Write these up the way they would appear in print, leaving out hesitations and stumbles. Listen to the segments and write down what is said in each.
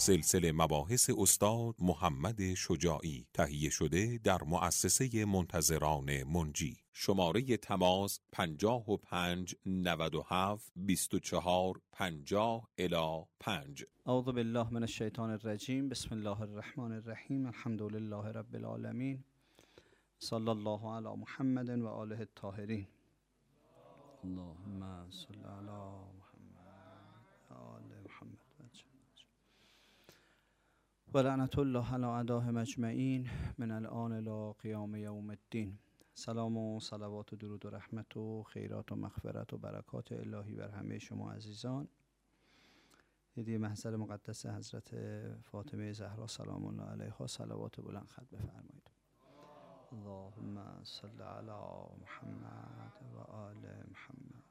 سلسله مباحث استاد محمد شجاعی، تهیه شده در مؤسسه منتظران منجی. شماره تماس 55 97 24 50 الی 5. اعوذ بالله من الشیطان الرجیم. بسم الله الرحمن الرحیم. الحمد لله رب العالمین. صلی الله علی محمد و آله الطاهرین. اللهم صل علی محمد و آل محمد و لعنت الله علی اعدائهم اجمعین من الان الی قیام یوم الدین. سلام و صلوات و درود و رحمت و خیرات و مغفرت و برکات الهی بر همه شما عزیزان. هدیه محضر مقدس حضرت فاطمه زهرا سلام الله علیها صلوات بلند ختم بفرمایید. اللهم صل علی محمد و آل محمد.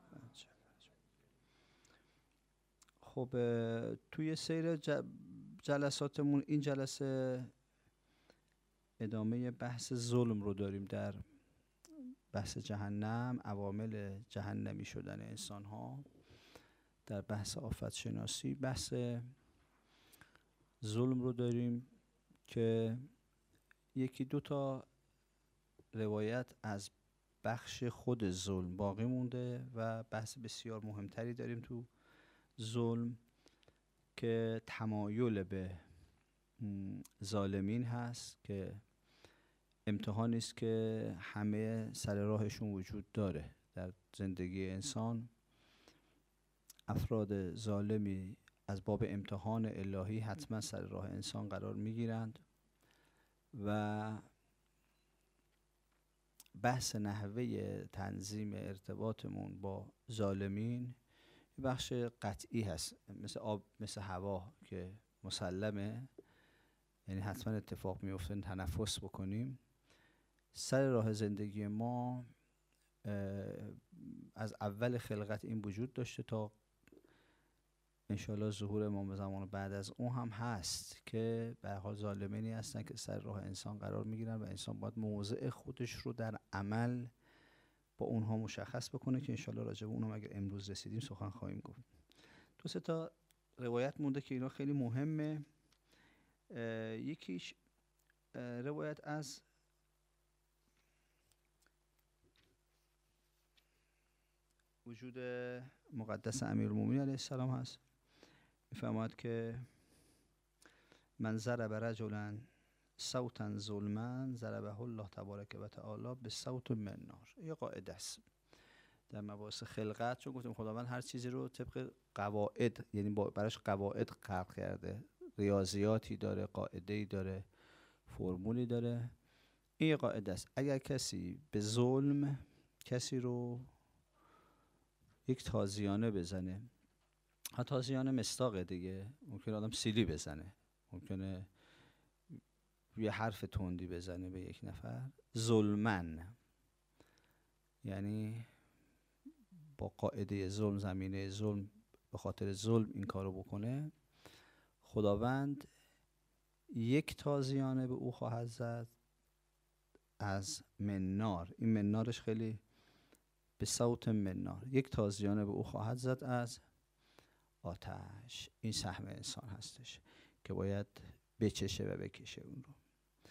خب توی سیر جلساتمون این جلسه ادامه بحث ظلم رو داریم در بحث جهنم، عوامل جهنمی شدن انسان ها، در بحث آفت شناسی بحث ظلم رو داریم که یکی دو تا روایت از بخش خود ظلم باقی مونده و بحث بسیار مهمتری داریم تو ظلم که تمایل به ظالمین هست، که امتحانی است که همه سر راهشون وجود داره در زندگی انسان. افراد ظالمی از باب امتحان الهی حتما سر راه انسان قرار میگیرند و بحث نحوه تنظیم ارتباطمون با ظالمین بخش قطعی هست، مثل آب مثل هوا که مسلمه، یعنی حتما اتفاق میفته تنفس بکنیم. سر راه زندگی ما از اول خلقت این وجود داشته تا انشاءالله ظهور امام زمان بعد از اون هم هست که به هر حال ظالمینی هستن که سر راه انسان قرار میگیرن و انسان باید موضع خودش رو در عمل با اونها مشخص بکنه که انشاءالله راجع به اونم اگر امروز رسیدیم سخن خواهیم گفت. دو سه تا روایت مونده که اینا خیلی مهمه. یکیش روایت از وجود مقدس امیرالمومنین علیه السلام هست. میفرماید که من ضرب رجلا صوتا ظلما ضربه الله تبارک و تعالی به صوت من نار. یه قاعده است در مباحث خلقت، چون گفتیم خداوند هر چیزی رو طبق قواعد، یعنی براش قواعد خلق کرده، ریاضیاتی داره، قاعده‌ای داره، فرمولی داره. این یه قاعده است. اگر کسی به ظلم کسی رو یک تازیانه بزنه، ها تازیانه مصداقه دیگه، ممکنه آدم سیلی بزنه، ممکنه یه حرف تندی بزنه به یک نفر، ظلمن، یعنی با قاعده ظلم، زمینه ظلم، به خاطر ظلم این کارو بکنه، خداوند یک تازیانه به او خواهد زد از منار. این منارش خیلی به صوت منار، یک تازیانه به او خواهد زد از آتش. این سهم انسان هستش که باید بچشه و بکشه اون رو.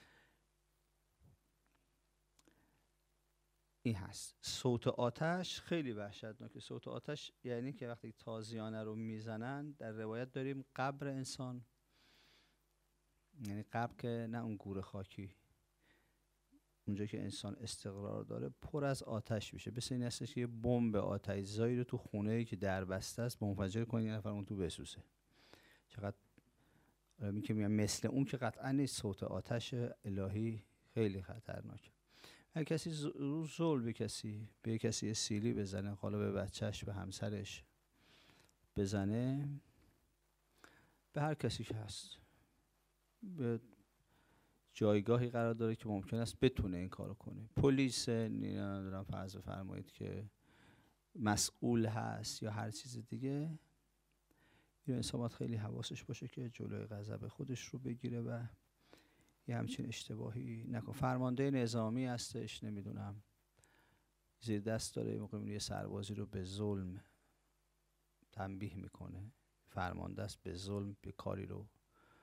این هست. صوت آتش خیلی وحشتناکه. صوت آتش یعنی که وقتی تازیانه رو میزنن، در روایت داریم قبر انسان، یعنی قبر که نه اون گور خاکی، اونجا که انسان استقرار داره پر از آتش میشه. مثل این هستش که یه بمب آتش زایی رو تو خونه‌ای که در بسته است منفجر کنی، یه نفر اون تو بسوزه. چقدر می که میگم مثل اون که قطعا نیست. صوت آتش الهی خیلی خطرناکه. هر کسی ظلم به کسی سیلی بزنه، حالا به بچهش، به همسرش بزنه، به هر کسی که هست، به جایگاهی قرار داره که ممکن است بتونه این کارو کنه. پلیس، نمیدونم فرض بفرمایید که مسئول هست یا هر چیز دیگه، این انسان باید خیلی حواسش باشه که جلوی غضب خودش رو بگیره و یه همچین اشتباهی نکنه. فرمانده نظامی هستش، نمیدونم زیر دست داره، موقع یه سربازی رو به ظلم تنبیه میکنه، فرمانده است به ظلم به کاری رو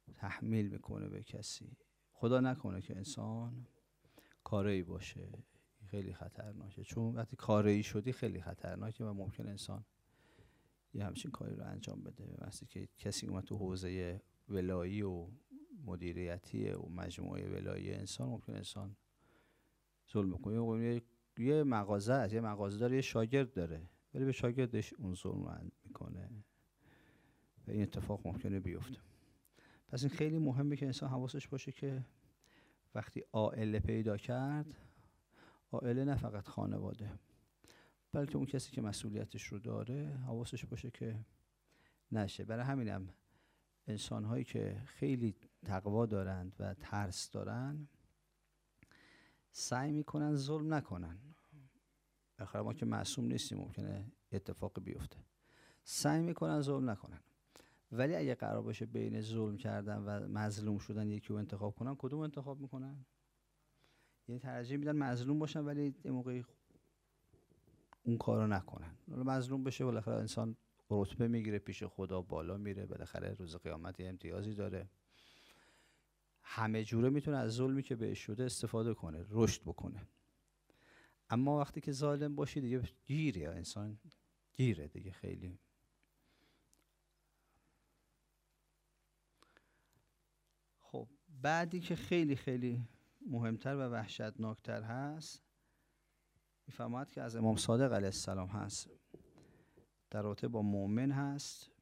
تحمیل میکنه به کسی. خدا نکنه که انسان کاره‌ای باشه، خیلی خطرناکه، چون وقتی کاره‌ای شدی خیلی خطرناکه و ممکن انسان یه همچین کاری رو انجام بده. وقتی که کسی اومد تو حوزه ولایی و مدیریتی و مجموعه ولایی انسان، ممکن انسان ظلم کنه. یه مغازه داره، یه شاگرد داره، ولی به شاگردش اون ظلم میکنه و این اتفاق ممکنه بیفته. پس این خیلی مهمه که انسان حواسش باشه که وقتی عائله پیدا کرد، عائله نه فقط خانواده، بلکه اون کسی که مسئولیتش رو داره حواسش باشه که نشه. برای همینم انسان هایی که خیلی تقوا دارند و ترس دارن سعی میکنن ظلم نکنن. آخر ما که معصوم نیستیم، ممکنه اتفاق بیفته. سعی میکنن ظلم نکنن، ولی اگه قرار باشه بین ظلم کردن و مظلوم شدن یکی رو انتخاب کنن، کدوم انتخاب میکنن؟ یعنی ترجیح میدن مظلوم باشن ولی این موقع اون کارو نکنن. مظلوم بشه بالاخره انسان رتبه میگیره پیش خدا، بالا میره، بالاخره روز قیامت یه امتیازی داره، همه جوره میتونه از ظلمی که بهش شده استفاده کنه، رشد بکنه. اما وقتی که ظالم باشی دیگه گیره، انسان گیره دیگه خیلی. خب بعدی که خیلی خیلی مهمتر و وحشتناکتر هست، میفهمد که از امام صادق علیه السلام هست، در رابطه با مؤمن هست.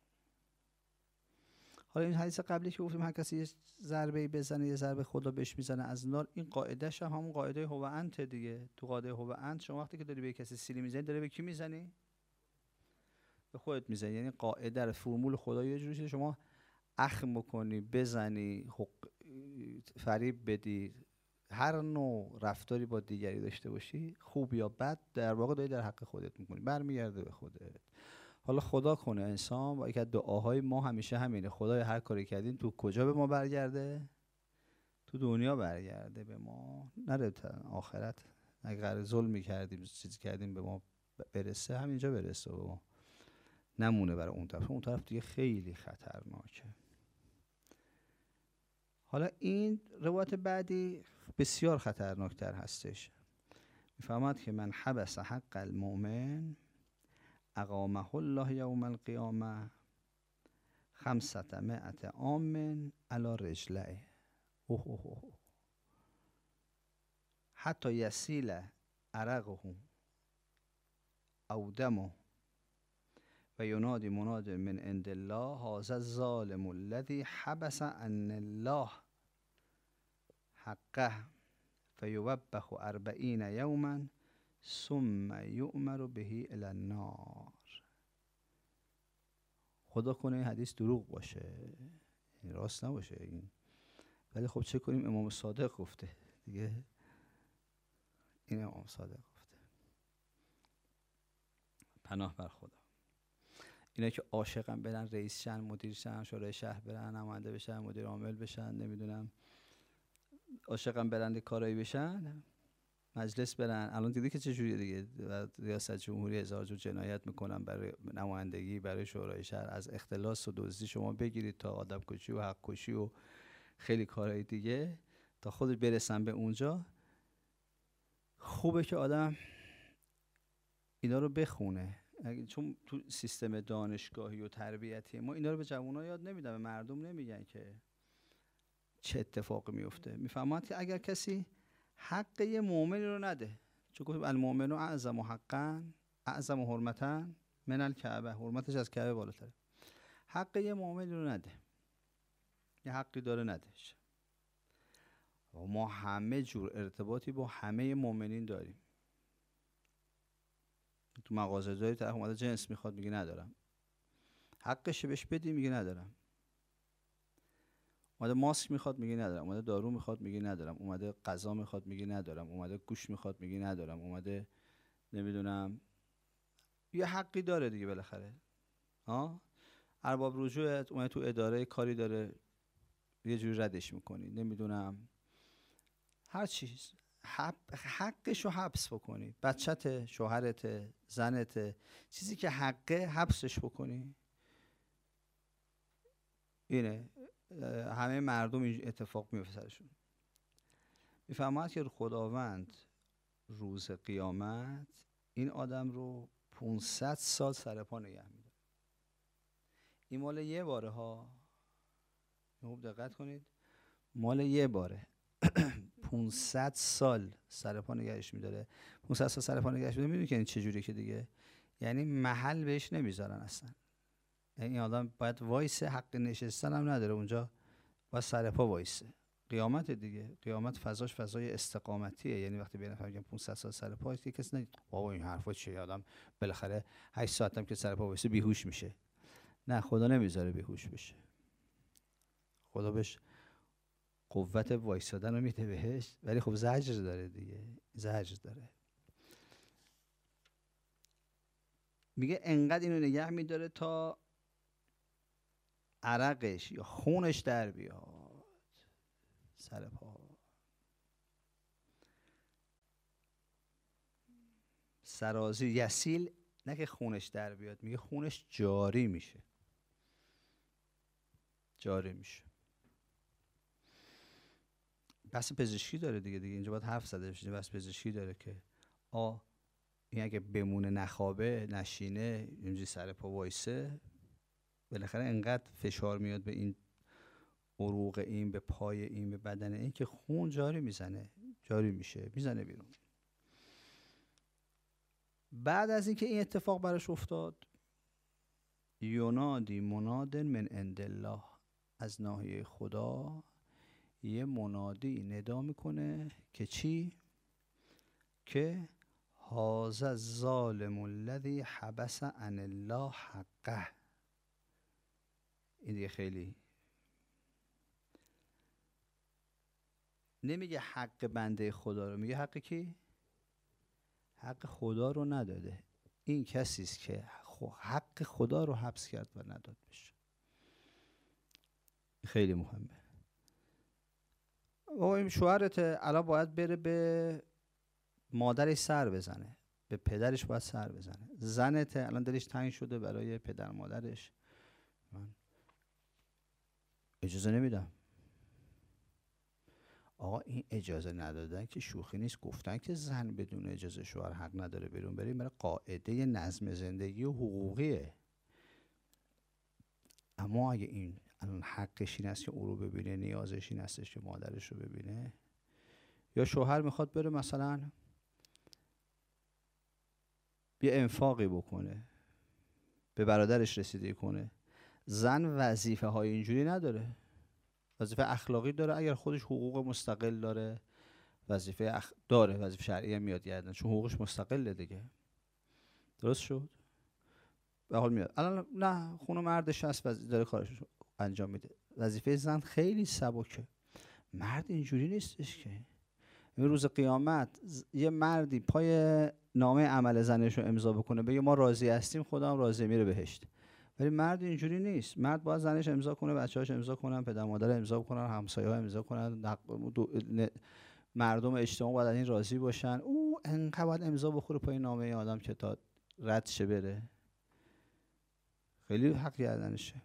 حالا این حدیث قبلی که گفتیم هر کسی یه ضربه‌ای بزنه، یه ضربه خدا بهش میزنه از نار، این قاعده‌ش هم همون قاعده هو انت دیگه. تو قاعده هو انت شما وقتی که داری به کسی سیلی میزنی، داری به کی میزنی؟ به خودت میزنی. یعنی قاعده رو، فرمول خدا یه جوری شما اخم بکنی، بزنی، فریب بدی، هر نوع رفتاری با دیگری داشته باشی، خوب یا بد، در واقع داری در حق خودت میکنی، برمیگرده به خودت. حالا خدا کنه انسان با یکی از دعاهای ما همیشه همینه، خدای هر کاری کردین تو کجا به ما برگرده؟ تو دنیا برگرده به ما، نره آخرت. اگر ظلم کردیم، چیزی کردیم به ما برسه، همینجا برسه به ما، نمونه برای اون طرف. اون طرف دیگه خیلی خطرناکه. حالا این روایت بعدی بسیار خطرناکتر هستش. میفهمد که من حبس حق المؤمن اقامه الله یوم القیامه 500 عام علی رجله حتی یسیل عرقه او دمه و ینادی مناد من عند الله هذا الظالم الذی حبس عن الله حقه فیوبخ 40 یوما ثم یؤمر به الی النار. خدا کنه این حدیث دروغ باشه، این راست نباشه این، ولی خب چه کنیم، امام صادق گفته دیگه. این امام صادق گفته، پناه بر خدا. اینا که عاشقن برن رئیس شن، مدیر شن، شورای شهر برن، نماینده بشن، مدیر عامل بشن، نمیدونم عاشقن برن کارایی بشن، مجلس برن. الان دیدی که چه جوریه دیگه، ریاست جمهوری هزار جور جنایت میکنن برای نمایندگی، برای شورای شهر، از اختلاس و دزدی شما بگیرید تا آدم کشی و حق کشی و خیلی کارهای دیگه، تا خودش برسن به اونجا. خوبه که آدم اینا رو بخونه، چون تو سیستم دانشگاهی و تربیتی ما اینا رو به جوان‌ها یاد نمیدن، به مردم نمیگن که چه اتفاقی میفته. میفهمید که اگر کسی حق یه مؤمنی رو نده، چون گفتیم المؤمن اعظم حقا اعظم حرمتا من الکعبه، حرمتش از کعبه بالاتره. حق یه مؤمنی رو نده، یه حقی داره ندهش. ما همه جور ارتباطی با همه مؤمنین داریم. تو مغازه داری، طرف اومده جنس میخواد، میگه ندارم، حقش بهش بدی، میگه ندارم. اومده ماسک میخواد، میگه ندارم. اومده دارو میخواد، میگه ندارم. اومده غذا میخواد، میگه ندارم. اومده گوشت میخواد، میگه ندارم. اومده نمیدونم، یه حقی داره دیگه بالاخره. ارباب رجوع اومده تو اداره کاری داره، یه جوری ردش میکنی، نمیدونم هر چیز، حقشو حبس بکنی. بچت، شوهرت، زنت، چیزی که حقه حبسش بکنی. اینه همه مردم این اتفاق میفته سرشون. میفهمد که خداوند روز قیامت این آدم رو 500 سال سر پا نگه می‌داره. این مال یه باره ها، خوب دقت کنید، مال یه باره. 500 سال سر پا نگهش می‌داره. 500 سال سر پا نگهش می‌داره. می‌دونی که این چه جوریه که دیگه، یعنی محل بهش نمیذارن اصلا. یعنی این آدم باید وایسه، حق نشستن هم نداره اونجا، باید سر پا وایسه. قیامت دیگه، قیامت فضاش فضای استقامتیه. یعنی وقتی بیان میگن 500 سال سر پا، که کسی نگه بابا این حرفا چیه، آدم بالاخره 8 ساعت هم که سر پا وایسه بیهوش میشه. نه، خدا نمیذاره بیهوش بشه. خدا بهش قوت وایسادن رو میده بهش، ولی خب زجر داره دیگه، زجر داره. میگه انقدر اینو نگه میداره تا عرقش یا خونش در بیاد سر پا. سرازی یسیل، نه که خونش در بیاد، میگه خونش جاری میشه، جاری میشه. بحث پزشکی داره دیگه اینجا باید حرف زده بشه. بحث پزشکی داره که این اگه بمونه، نخوابه، نشینه، اینجوری سر پا وایسه، بالاخره انقدر فشار میاد به این عروق این، به پای این، به بدن این، که خون جاری میزنه، جاری میشه، میزنه بیرون. بعد از اینکه این اتفاق براش افتاد، ینادی مناد من عند الله، از ناحیه خدا یه منادی ندا میکنه که چی؟ که هذا الظالم الذی حبس عن الله حقه. این دیگه خیلی نمیگه حق بنده خدا رو، میگه حق کی؟ حق خدا رو نداده. این کسی است که حق خدا رو حبس کرد و نداد بشه. خیلی مهمه. این شوهرت الان باید بره به مادرش سر بزنه، به پدرش باید سر بزنه. زنت الان دلش تنگ شده برای پدر مادرش، من اجازه نمیدم. آقا این اجازه ندادن که شوخی نیست. گفتن که زن بدون اجازه شوهر حق نداره بیرون بریم، برای قاعده نظم زندگی و حقوقیه. اما اگه این الان حقش این است که او رو ببینه، نیازش این هستش که مادرش رو ببینه، یا شوهر میخواد بره مثلا یه انفاقی بکنه، به برادرش رسیدگی کنه، زن وظیفه های اینجوری نداره، وظیفه اخلاقی داره. اگر خودش حقوق مستقل داره، وظیفه داره، وظیفه شرعی هم میاد گردن، چون حقوقش مستقله دیگه. درست شد؟ به حال میاد. الان نه، خونه مردش هست داره کارش انجام میده. وظیفه زن خیلی سبکه. مرد اینجوری نیستش که روز قیامت یه مردی پای نامه عمل زنش رو امضا بکنه بگه ما راضی هستیم، خدا هم راضی، میره بهشت. ولی مرد اینجوری نیست. مرد باید زنش امضا کنه، بچه‌هاش امضا کنن، پدر مادر امضا کنن، همسایه‌ها امضا کنن، مردم اجتماع باید این راضی باشن. او انقدر باید امضا بخوره پای نامه آدم که تا رد شه بره. خیلی حق گردنشه.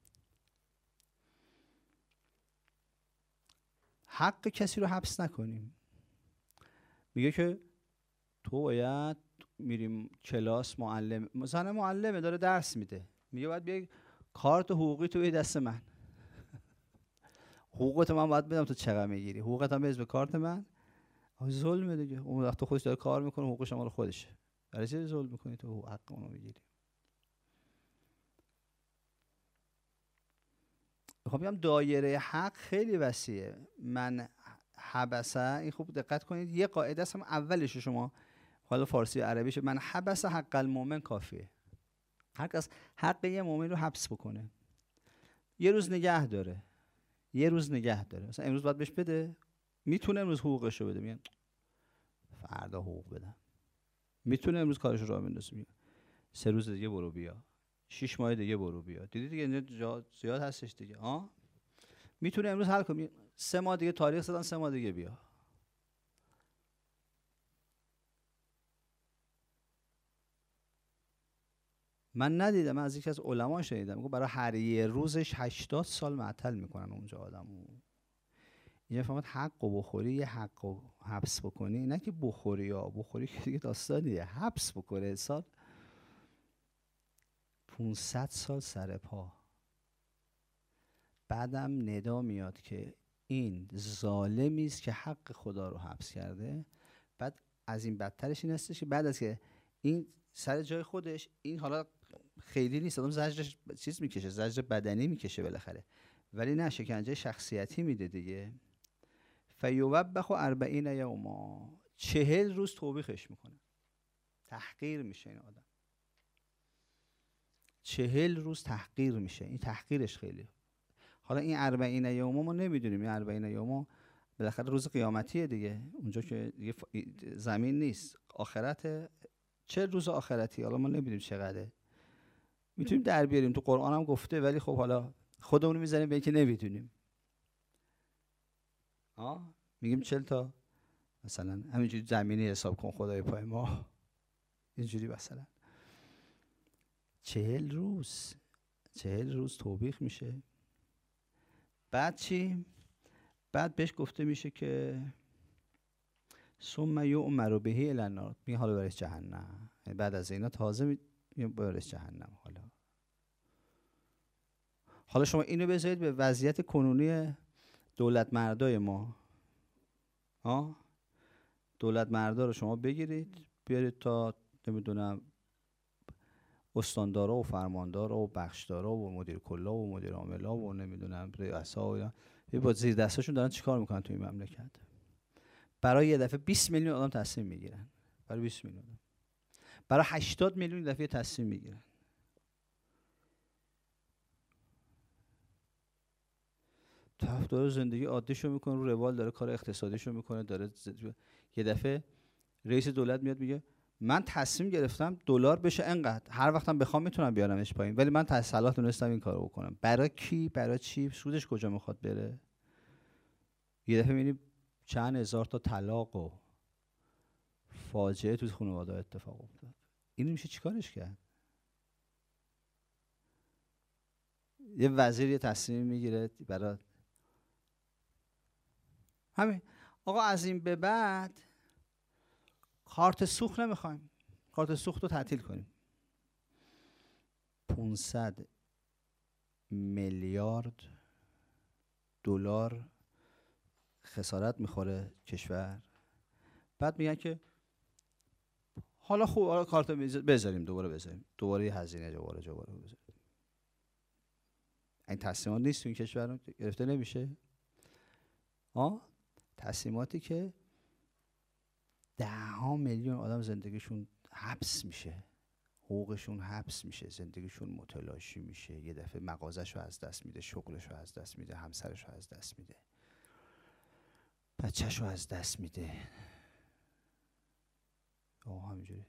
حق کسی رو حبس نکنیم. میگه که تو باید میریم کلاس، زن معلمه داره درس میده، میگه باید بیای کارت حقوقی تو به دست من. حقوقت من باید بدم، تو چقدر میگیری؟ حقوقت هم بریز به کارت من. ظلمه دیگه. اون وقت خودش داره کار میکنه، حقوقش مال خودشه. برای چی ظلم میکنی تو؟ حق اونو میگیری. خب میگم دایره حق خیلی وسیعه. من حبسه، این خوب دقت کنید، یه قاعده است، هم اولش شما حالا فارسی و عربیش، من حبس حق المؤمن کافیه. هر کس حق یه مؤمن رو حبس بکنه، یه روز نگه داره، یه روز نگه داره. مثلا امروز باید بهش بده، میتونه امروز حقوقش رو بده، میگن فردا حقوق بدم. میتونه امروز کارش رو راه بندازه، میگه 3 روز دیگه برو بیا، 6 ماه دیگه برو بیا. دیدی دیگه اینجا زیاد هستش دیگه. میتونه امروز حل کنه، 3 ماه دیگه تاریخ زدن، 3 ماه دیگه بیا. من ندیدم، من از یکی از علما شنیدم میگه برای هر یه روزش 80 سال معطل میکنن اونجا آدمو. اینجا فهمت حقو بخوری یه حقو حبس بکنی، نه که بخوری یا بخوری که دیگه داستانیه، حبس بکنه سال 500 سال سر پا. بعدم ندا میاد که این ظالمی است که حق خدا رو حبس کرده. بعد از این بدترش این هستش که بعد از که این سر جای خودش، این حالا خیلی نیست، آدم زجرش چیز میکشه، زجر بدنی میکشه بالاخره، ولی نه شکنجه شخصیتی میده دیگه. فیوبخ 40 یوما، 40 روز توبیخش میکنه، تحقیر میشه این آدم، 40 روز تحقیر میشه. این تحقیرش خیلی. حالا این 40 یوما ما نمیدونیم، این 40 یوما بالاخره روز قیامتیه دیگه، اونجا که دیگه زمین نیست، آخرت. 40 روز آخرتی، حالا ما نمیدونیم چقدره، میتونیم در بیاریم، تو قرآن هم گفته، ولی خب حالا خودمون میذاریم به اینکه نمیدونیم. میگیم 40 تا مثلا همینجوری زمینی حساب کن خدای پای ما، اینجوری مثلا 40 روز توبیخ میشه. بعد چی؟ بعد بهش گفته میشه که ثم یؤمر به الی النار، میگه حالا برش جهنم. بعد از اینا تازه میگه برش جهنم. حالا شما اینو بذارید به وضعیت کنونی دولت مردای ما. دولت مردا رو شما بگیرید بیارید تا نمیدونم استاندارا و فرماندارا و بخشدارا و مدیر کلا و مدیر عاملا و نمیدونم رؤسا و اینا، با زیر دستاشون دارن چیکار میکنن تو این مملکت؟ برای یه دفعه 20 میلیون آدم تصمیم میگیرن، برای 20 میلیون، برای 80 میلیون دفعه تصمیم میگیرن. طرف داره زندگی عادیشو میکنه، رو روال داره کار اقتصادیشو میکنه، داره یه دفعه رئیس دولت میاد میگه من تصمیم گرفتم دلار بشه انقدر، هر وقتم بخوام میتونم بیارمش پایین، ولی من صلاح دونستم این کارو بکنم. برای کی؟ برای چی؟ سودش کجا میخواد بره؟ یه دفعه میبینی چند هزار تا طلاق و فاجعه تو خانواده اتفاق افتاد. اینو میشه چیکارش کرد؟ یه وزیر یه تصمیم میگیره برای همین، آقا از این به بعد کارت سوخت نمیخوایم، کارت سوخت رو تعطیل کنیم. 500 میلیارد دلار خسارت میخوره کشور. بعد میگن که حالا خوب، حالا کارت بذاریم، دوباره هزینه دوباره بذاریم. این تصمیمات نیست تو این کشور گرفته نمیشه. تصمیماتی که 10 میلیون آدم زندگیشون حبس میشه، حقوقشون حبس میشه، زندگیشون متلاشی میشه، یه دفعه مغازه‌شو از دست میده، شغلشو از دست میده، همسرشو از دست میده، بچه‌شو از دست میده. همینجوری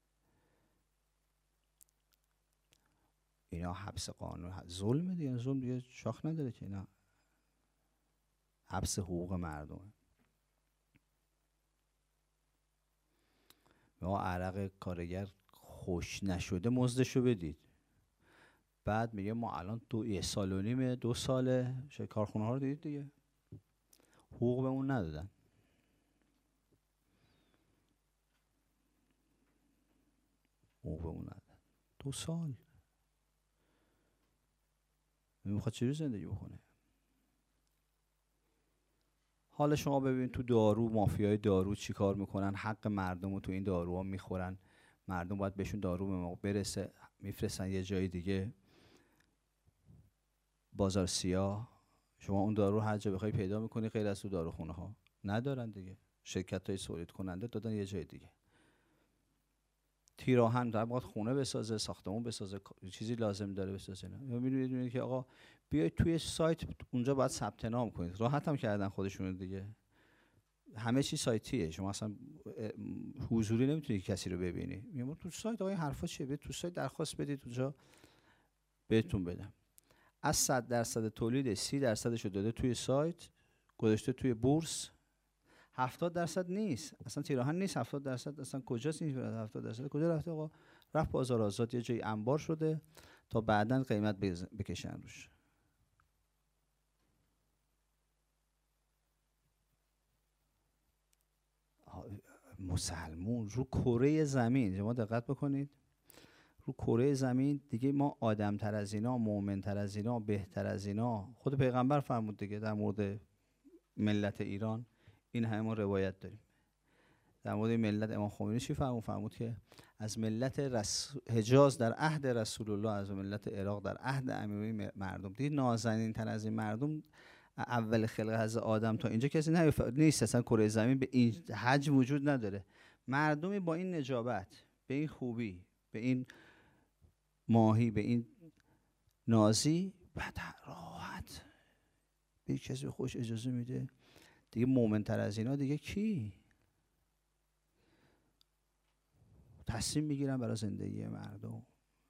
اینا حبس قانون، ظلم دیگه، ظلم دیگه شاخ نداره که، اینا حبس حقوق مردم. ما عرق کارگر خوش نشده مزدشو بدید. بعد میگه ما الان 1.5 سال 2 ساله کارخونه ها رو دیدید دیگه، حقوق بهمون ندادن. حقوق بهمون ندادن 2 سال. میخواد چجوری زندگی بکنه؟ حالا شما ببین تو دارو، مافیای دارو چی کار میکنن؟ حق مردم رو تو این داروها میخورن. مردم باید بهشون دارو به موقع برسه، میفرستن یه جای دیگه، بازار سیاه. شما اون دارو هر جا بخوای پیدا میکنی غیر از تو داروخونه ها ندارن دیگه، شرکت های تولید کننده دادن یه جای دیگه. تیراهن در باید خونه بسازه، ساختمون بسازه، چیزی لازم داره بسازه. میبینید که آقا بیاید توی سایت اونجا باید ثبت نام کنید. راحت هم کردن خودشون دیگه، همه چی سایتیه، شما اصلا حضوری نمیتونی کسی رو ببینی. میگم تو سایت آقا این حرفا چیه؟ برید تو سایت درخواست بدید اونجا بهتون بدم. از 100% تولید 30%شو داده توی سایت، گذاشته توی بورس. 70% نیست اصلا، تیراهن نیست 70%، اصلا کجاست این 70%؟ کجا رفته آقا؟ رفت بازار آزاد، یه جایی انبار شده تا بعداً قیمت بکشن روش. مسلمون رو کره زمین، شما دقت بکنید، رو کره زمین دیگه ما آدم تر از اینا، مؤمن تر از اینا، بهتر از اینا، خود پیغمبر فرمود دیگه در مورد ملت ایران. این همه ما روایت داریم. در مورد ملت امام خمینی چی فرمود که از ملت حجاز در عهد رسول الله، از ملت عراق در عهد امیری مردم، دیگه نازنین تر از این مردم اول خلق حضرت آدم تا اینجا کسی نیست. اصلا کره زمین به این حجم وجود نداره. مردمی با این نجابت، به این خوبی، به این ماهی، به این نازی، بعد راحت به کسی خوش اجازه میده. دیگه مومن تر از اینا دیگه کی؟ تصمیم میگیرن برای زندگی مردم.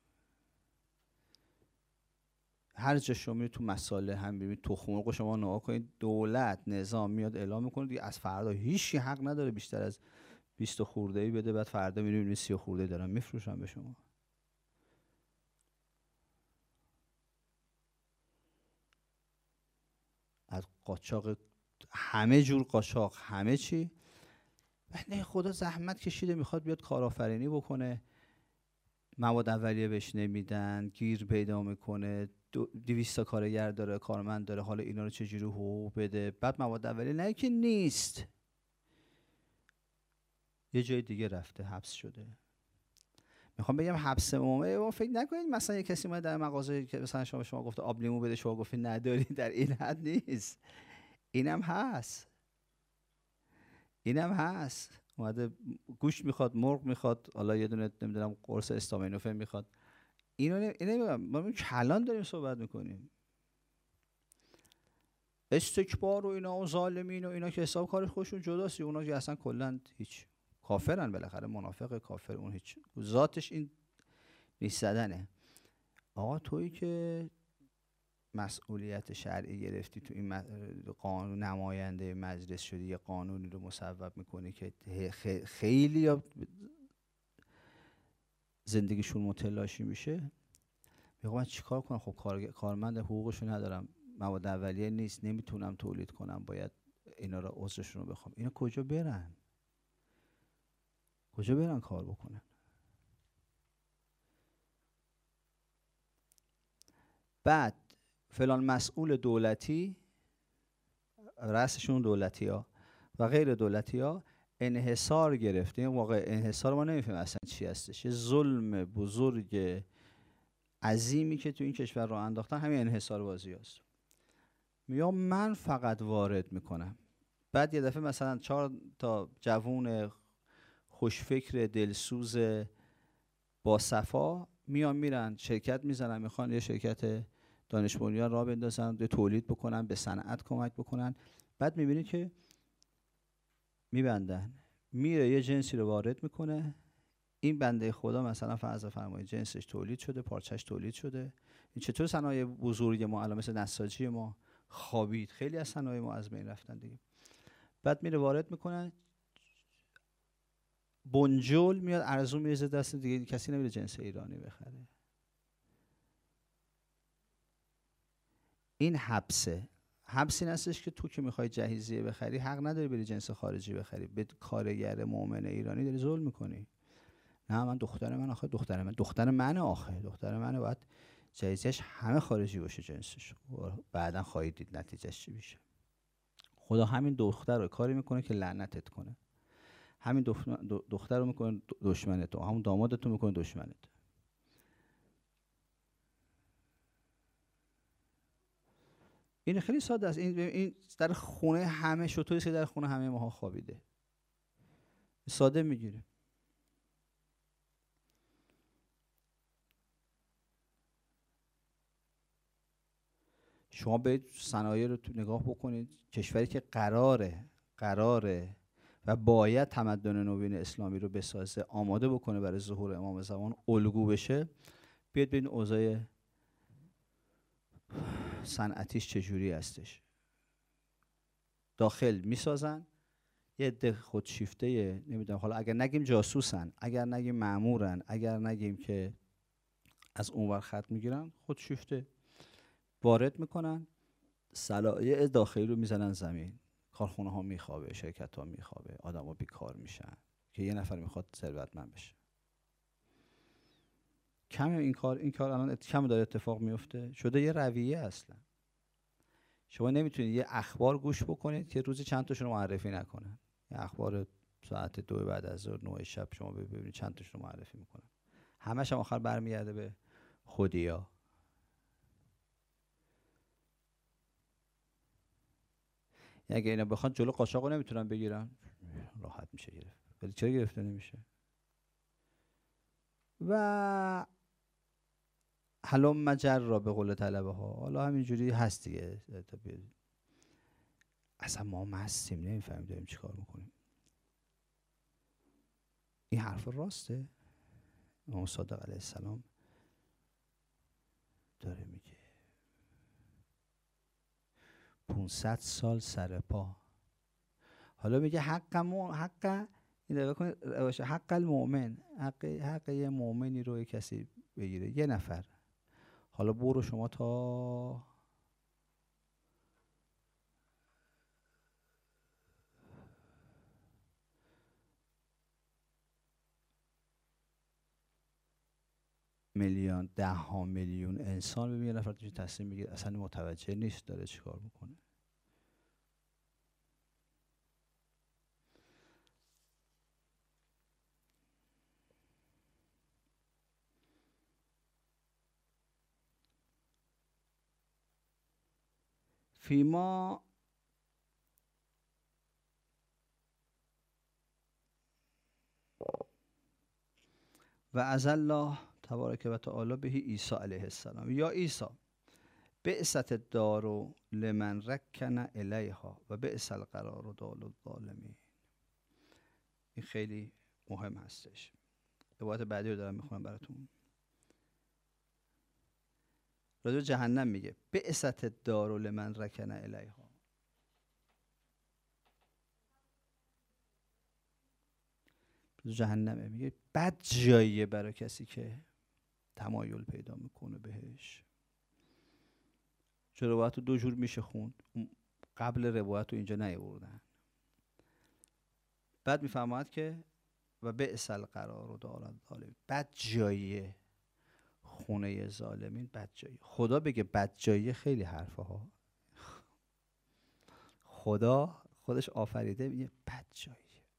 هر جا شما میرید تو مساله هم ببینید، تخم مرغ شما نگاه کنید، دولت نظام میاد اعلام میکنه دیگه از فردا هیچ حق نداره بیشتر از 20 خورده‌ای بده، بعد فردا میبینید 30 خورده‌ای دارن میفروشن به شما. از قاچاق، همه جور قاچاق، همه چی. نه خدا زحمت کشیده میخواد بیاد کارآفرینی بکنه، مواد اولیه بهش نمیدن، گیر پیدا میکنه، 200 تا کارگر داره، کارمند داره، حالا اینا رو چجوری حقوق بده، بعد مواد اولیه نه که نیست، یه جای دیگه رفته حبس شده. میخوام بگم حبس عمومی، فکر نکنید مثلا یه کسی اومد در مغازه که مثلا شما گفته آب لیمو بده، شما گفتی نداری، در این حد نیست. اینم هست، اومده گوشت میخواد، مرغ میخواد، حالا یه دونه نمیدونم قرص استامینوفن میخواد. اینو نمیگم، ما کلان داریم صحبت میکنیم. استکبار و اینا و ظالمین و اینا که حساب کارش خودشون جداست، اونا که اصلا کلا هیچ کافرن، بالاخره منافق کافر، اون هیچ ذاتش این نیست زدنه. آقا تویی که مسئولیت شرعی گرفتی، تو این قانون نماینده مجلس شدی، یه قانونی رو مصوب میکنی که خیلی زندگیشون متلاشی میشه، میگم من چیکار کنم؟ خب کارمند حقوقشو ندارم، مواد اولیه نیست، نمیتونم تولید کنم، باید اینا رو عذرشون رو بخوام. اینا کجا برن کار بکنن؟ بعد فلان مسئول دولتی، رأسشون دولتی ها و غیر دولتی ها، انحصار گرفته. این واقع انحصار ما نمیفهمیم اصلا چی هستش، یه ظلم بزرگ عظیمی که تو این کشور رو انداختن، همین انحصار بازی هست. میام من فقط وارد میکنم، بعد یه دفعه مثلا 4 تا جوون خوشفکر دلسوز با صفا میان میرن شرکت میزنن، میخوان یه شرکت دانش بنیان راه بندازن، تولید بکنن، به صنعت کمک بکنن. بعد میبینید که میبندن، میره یه جنسی رو وارد میکنه، این بنده خدا مثلا فرض فرمایید جنسش تولید شده، پارچش تولید شده. این چطور صنایع بزرگ ما الان مثل نساجی ما خوابید، خیلی از صنایع ما از بین رفتن دیگه. بعد میره وارد میکنن، بنجل میاد ارزون میریزه دست دیگه، کسی نمیره جنس ایرانی بخره. این حبسه. حبس این هستش که تو که میخوای جهیزیه بخری، حق نداری بری جنس خارجی بخری، به کارگر مؤمن ایرانی داری ظلم میکنی. نه من دختر من باید جهیزیه‌اش همه خارجی باشه جنسش، بعدا خواهید دید نتیجهش چی میشه. خدا همین دختر رو کاری میکنه که لعنتت کنه، همین دختر رو میکنه دشمنت، همون دامادت رو میکنه دشمنت. این خیلی ساده است. این در خونه همه شطوری که در خونه همه ماها خوابیده، ساده میگیره. شما برید صنایع رو نگاه بکنید، کشوری که قراره و باید تمدن نوین اسلامی رو بسازه، آماده بکنه برای ظهور امام زمان، الگو بشه، بیاد ببین اوضاع صنعتیش چجوری هستش. داخل میسازن، یه عده خودشیفته، نمیدونم حالا اگر نگیم جاسوسن، اگر نگیم مأمورن، اگر نگیم که از اونور خط میگیرن، خودشیفته وارد میکنن، صنایع داخلی رو میزنن زمین، کارخونه ها میخوابه، شرکت ها میخوابه، آدم ها بیکار میشن که یه نفر میخواد ثروتمند بشه. کم این کار الان کم داره اتفاق میفته، شده یه رویه اصلا. شما نمیتونید یه اخبار گوش بکنید که روزی چند تاشون رو معرفی نکنن. یه اخبار ساعت 2 بعد از ظهر 9 شب شما ببینید چند تاشون رو معرفی میکنن. همش هم آخر برمیگرده به خودیا. اگه اینا بخوان جلو قاچاق رو نمیتونن بگیرن، راحت میشه گرفت. ولی چرا گرفته نمیشه؟ و حلم مجر را به قول طلبه ها، حالا همینجوری هست دیگه. اصلا ما مستیم، نمیفهمیم داریم چی کار میکنیم. این حرف راسته؟ امام صادق علیه السلام داره میگه 500 سال سر پا. حالا میگه حق این نگاه کنید، حق المؤمن، حق یه مؤمنی رو کسی بگیره، یه نفر. حالا برو شما تا میلیون، 10 میلیون انسان ببین یه نفر توش تصمیم میگیره، اصلا متوجه نیست داره چیکار میکنه. فیما و از الله تبارک و تعالی به عیسی علیه السلام، یا عیسی بعثت الدار لمن رکن الیها و بئس القرار دار الظالمین. این خیلی مهم هستش. روایت بعدی رو دارم میخونم براتون. راجع به جهنم میگه بعثت الدار لمن رکن الیها. جهنمه، میگه بد جاییه برای کسی که تمایل پیدا میکنه بهش. چون روایت رو 2 جور میشه خوند، قبل روایت رو اینجا نیاوردن. بعد میفهمد که و بئس القرار دار الظالمین، بد جاییه خونه ظالمین، بد جاییه. خدا بگه بد جاییه خیلی حرفه ها. خدا خودش آفریده میگه بد جاییه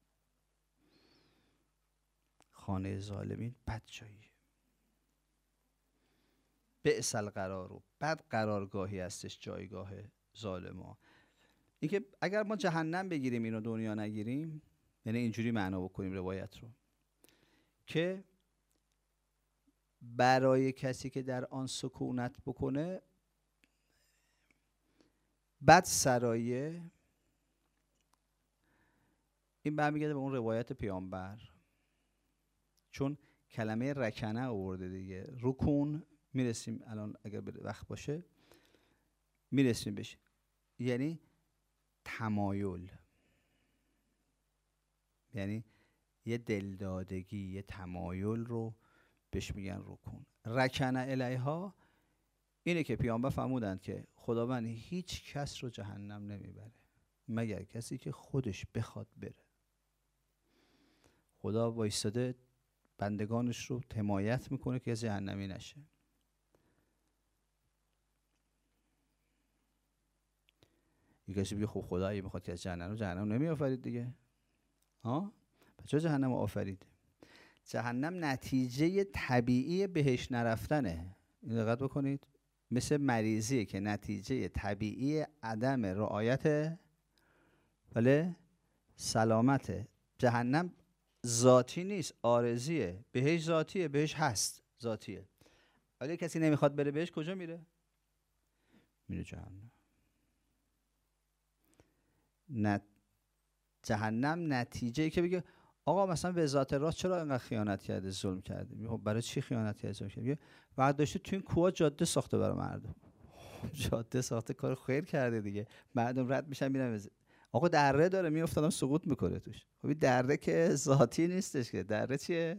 خانه ظالمین، بد جاییه. بئس القرار، بد قرارگاهی هستش جایگاه ظالما. این که اگر ما جهنم بگیریم اینو دنیا نگیریم، یعنی اینجوری معنا بکنیم روایت رو که برای کسی که در آن سکونت بکنه بد سرایه، این برمیگرده به اون روایت پیامبر. چون کلمه رکنه آورده دیگه، رکون، میرسیم الان اگر وقت باشه میرسیم بشه، یعنی تمایل، یعنی یه دلدادگی، یه تمایل رو بهش میگن رکون. رکنه الیها اینه که پیامبر فرمودند که خداوند هیچ کس رو جهنم نمیبره مگر کسی که خودش بخواد بره. خدا وایستاده بندگانش رو حمایت میکنه که جهنمی نشه. یه کسی بگه خب خدا اگه میخواد که از جهنم نمی آفرید دیگه. ها؟ چرا جهنم آفرید؟ جهنم نتیجه طبیعی بهش نرفتنه. این دقت بکنید، مثل مریضیه که نتیجه طبیعی عدم رعایت بله سلامته. جهنم ذاتی نیست، عارضیه. بهش ذاتیه، بهش هست، ذاتیه. ولی کسی نمیخواد بره بهش، کجا میره؟ میره جهنم. جهنم نتیجه که بگه آقا مثلا به ذات راست چرا اینقدر خیانت کرده، ظلم کرده؟ خب برای چی خیانت کرده، ظلم کرده؟ برداشته تو این کوه جاده ساخته برای مردم. جاده ساخته، کار خیر کرده دیگه. مردم رد میشن میرن آقا دره داره میافتادم سقوط میکنه توش. خب این دره که ذاتی نیستش که، دره چیه؟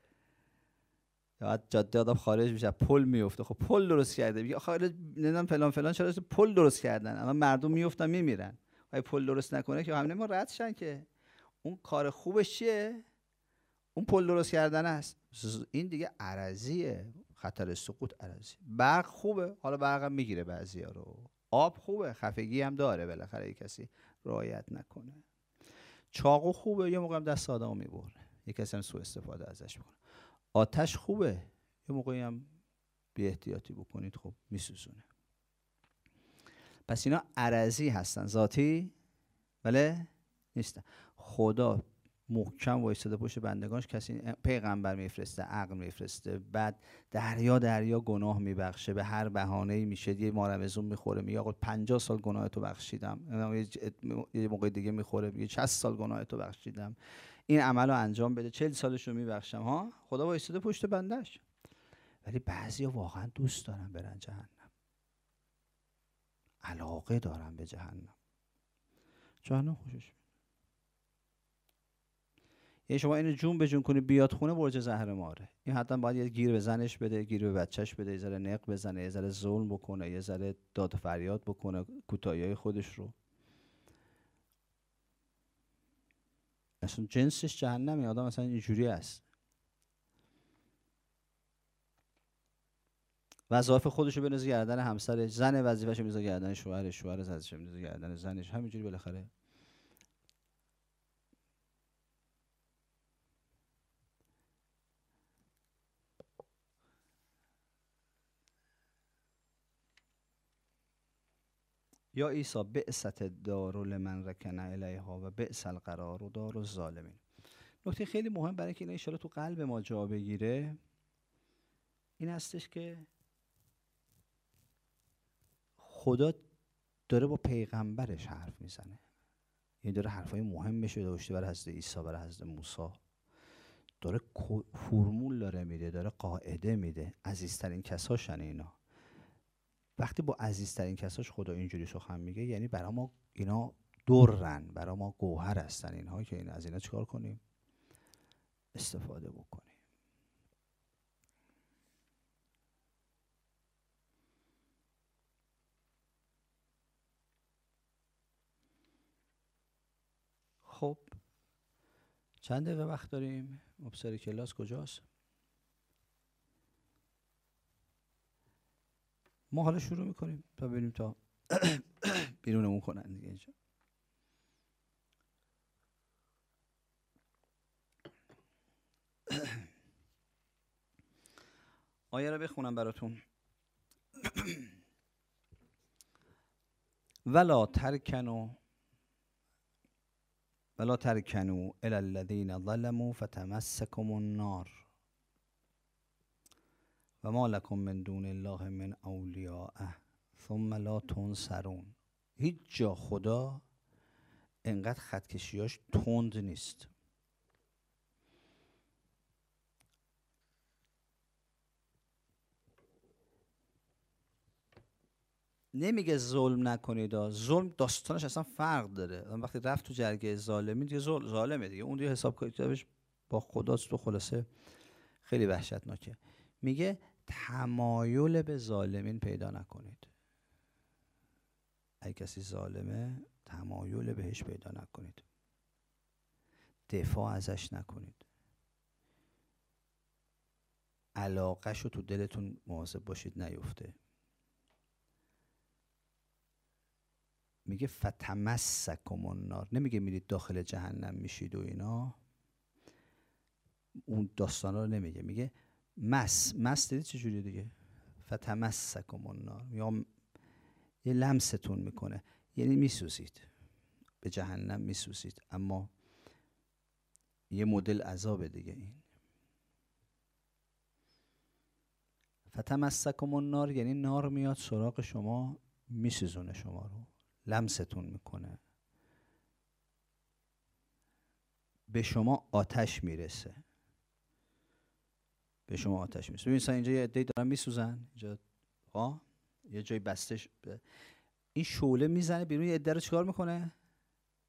یا جاده آدم خارج میشه پل میفته، خب پل درست کرده میگه آخه نمیدونم فلان فلان چرا پل درست کردن، الان مردم میافتن میمیرن. اگه پل درست نکنه که همین ما رد شن که. اون کار خوبش چیه؟ اون پل درست کردن است. این دیگه عرضیه، خطر سقوط عرضی. برق خوبه، حالا برق هم میگیره بعضیا رو. آب خوبه، خفگی هم داره بالاخره کسی رعایت نکنه. چاقو خوبه، یه موقع هم دست آدمو میبره، یه کسی هم سوء استفاده ازش میکنه. آتش خوبه، یه موقعی هم بی احتیاطی بکنید خب میسوزونه. پس اینا عرضی هستن، ذاتی بله نیستن. خدا محکم وایساده پشت بندگانش، کسی پیغمبر میفرسته، عقل میفرسته، بعد دریا گناه میبخشه، به هر بهانه‌ای میشه یه مارمزون میخوره میگه آقا 50 سال گناه تو بخشیدم، یه موقع دیگه میخوره میگه 60 سال گناه تو بخشیدم، این عملو انجام بده 40 سالشو میبخشم. ها خدا وایساده پشت بندش. ولی بعضیا واقعا دوست دارن برن جهنم، علاقه دارن به جهنم خوشش. یعنی شما اینو جون به جون کنی بیاد خونه برج زهر ماره، این حتما باید یه گیر به زنش بده، گیر به بچهش بده، یه ذره نق بزنه، یه ذره ظلم بکنه، یه ذره داد و فریاد بکنه، کوتاهی‌های خودش رو. اصلا جنسش جهنمه، آدم اصلا اینجوری است. وظایف خودشو بنوزه گردن همسرش، زن وظیفه‌شو بنوزه گردن شوهرش، شوهر وظیفه‌شو بنوزه گردن زنش، همینجوری بالاخره. یا عیسی بعثت الدار لمن رکن الیها و بئس القرار دار الظالمین. نکته خیلی مهم برای اینکه اینا ان شاءالله تو قلب ما جا بگیره این هستش که خدا داره با پیغمبرش حرف میزنه، یعنی داره حرفای مهمش رو داشته برای حضرت عیسی، برای حضرت موسی، داره فرمول داره میده، داره قاعده میده. عزیزترین کساشن اینا. وقتی با عزیزترین کساش خدا اینجوری سخن میگه یعنی برای ما اینا درن، برای ما گوهر هستن اینها که این از اینا چیکار کنیم؟ استفاده بکنیم. خب چند دقیقه وقت داریم؟ مبصر کلاس کجاست؟ ما حالا شروع میکنیم تا ببینیم تا بیرونمون کنن دیگه اینجا. آیه رو بخونم براتون. ولا ترکنوا الی الذین ظلموا فتمسکم النار و ما لکم من دون الله من اولیاء ثم لا تنصرون. هیچ جا خدا انقدر خطکشیاش تند نیست. نمیگه ظلم نکنید، ظلم داستانش اصلا فرق داره. وقتی رفت تو جرگه ظالمی دیگه ظالمه دیگه، اون دیگه حساب کتابش با خداست. تو خلاصه خیلی وحشتناکه. میگه تمایل به ظالمین پیدا نکنید. اگه کسی ظالمه تمایل بهش پیدا نکنید، دفاع ازش نکنید، علاقه‌ش رو تو دلتون مواظب باشید نیفته. میگه فتمسکم النار، نمیگه میرید داخل جهنم میشید و اینا، اون داستانا رو نمیگه. میگه مس دیدید چجوریه دیگه؟ فتمسکم النار یا یه لمستون میکنه، یعنی میسوزید، به جهنم میسوزید، اما یه مدل عذاب دیگه. این فتمسکم النار یعنی نار میاد سراغ شما، میسوزونه شما رو، لمستون میکنه، به شما آتش میرسه. به شما آتش میرسه. ببین اینجا یه عده‌ای دارن میسوزن، اینجا یه جای بسته این شعله میزنه بیرون، یه عده رو چیکار میکنه؟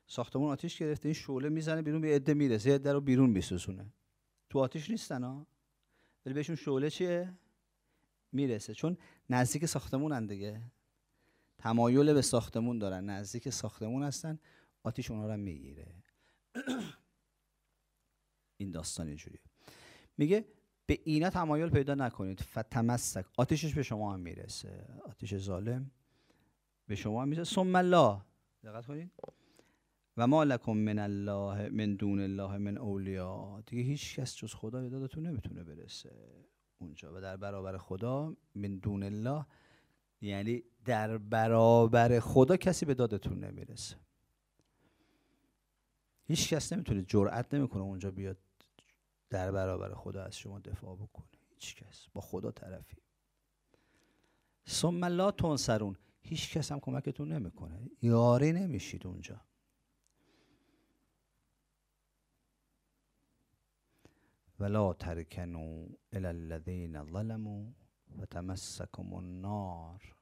ساختمون آتیش گرفته، این شعله میزنه بیرون، به عده میرسه، عده رو بیرون میسوزونه. تو آتیش نیستن ها، ولی بهشون شعله چیه؟ میرسه، چون نزدیک ساختمونن دیگه، تمایل به ساختمون دارن، نزدیک ساختمون هستن، آتیش اونها رو میگیره. این داستان اینجوریه. میگه به اینا تمایل پیدا نکنید، فتمسک، آتیشش به شما هم میرسه، آتیش ظالم به شما هم میرسه. ثم الله، دقت کنید، و ما لکم من الله من دون الله من اولیاء، دیگه هیچ کس جز خدا به دادتون نمیتونه برسه اونجا. و در برابر خدا، من دون الله یعنی در برابر خدا کسی به دادتون نمیرسه. هیچ کس نمیتونه، جرئت نمیکنه اونجا بیاد در برابر خدا از شما دفاع بکنه. هیچ کس، با خدا طرفی. ثم لا تنصرون، هیچ کس هم کمکتون نمیکنه، یاری نمیشید اونجا. ولا ترکنوا الی الذین ظلموا فتمسکم النار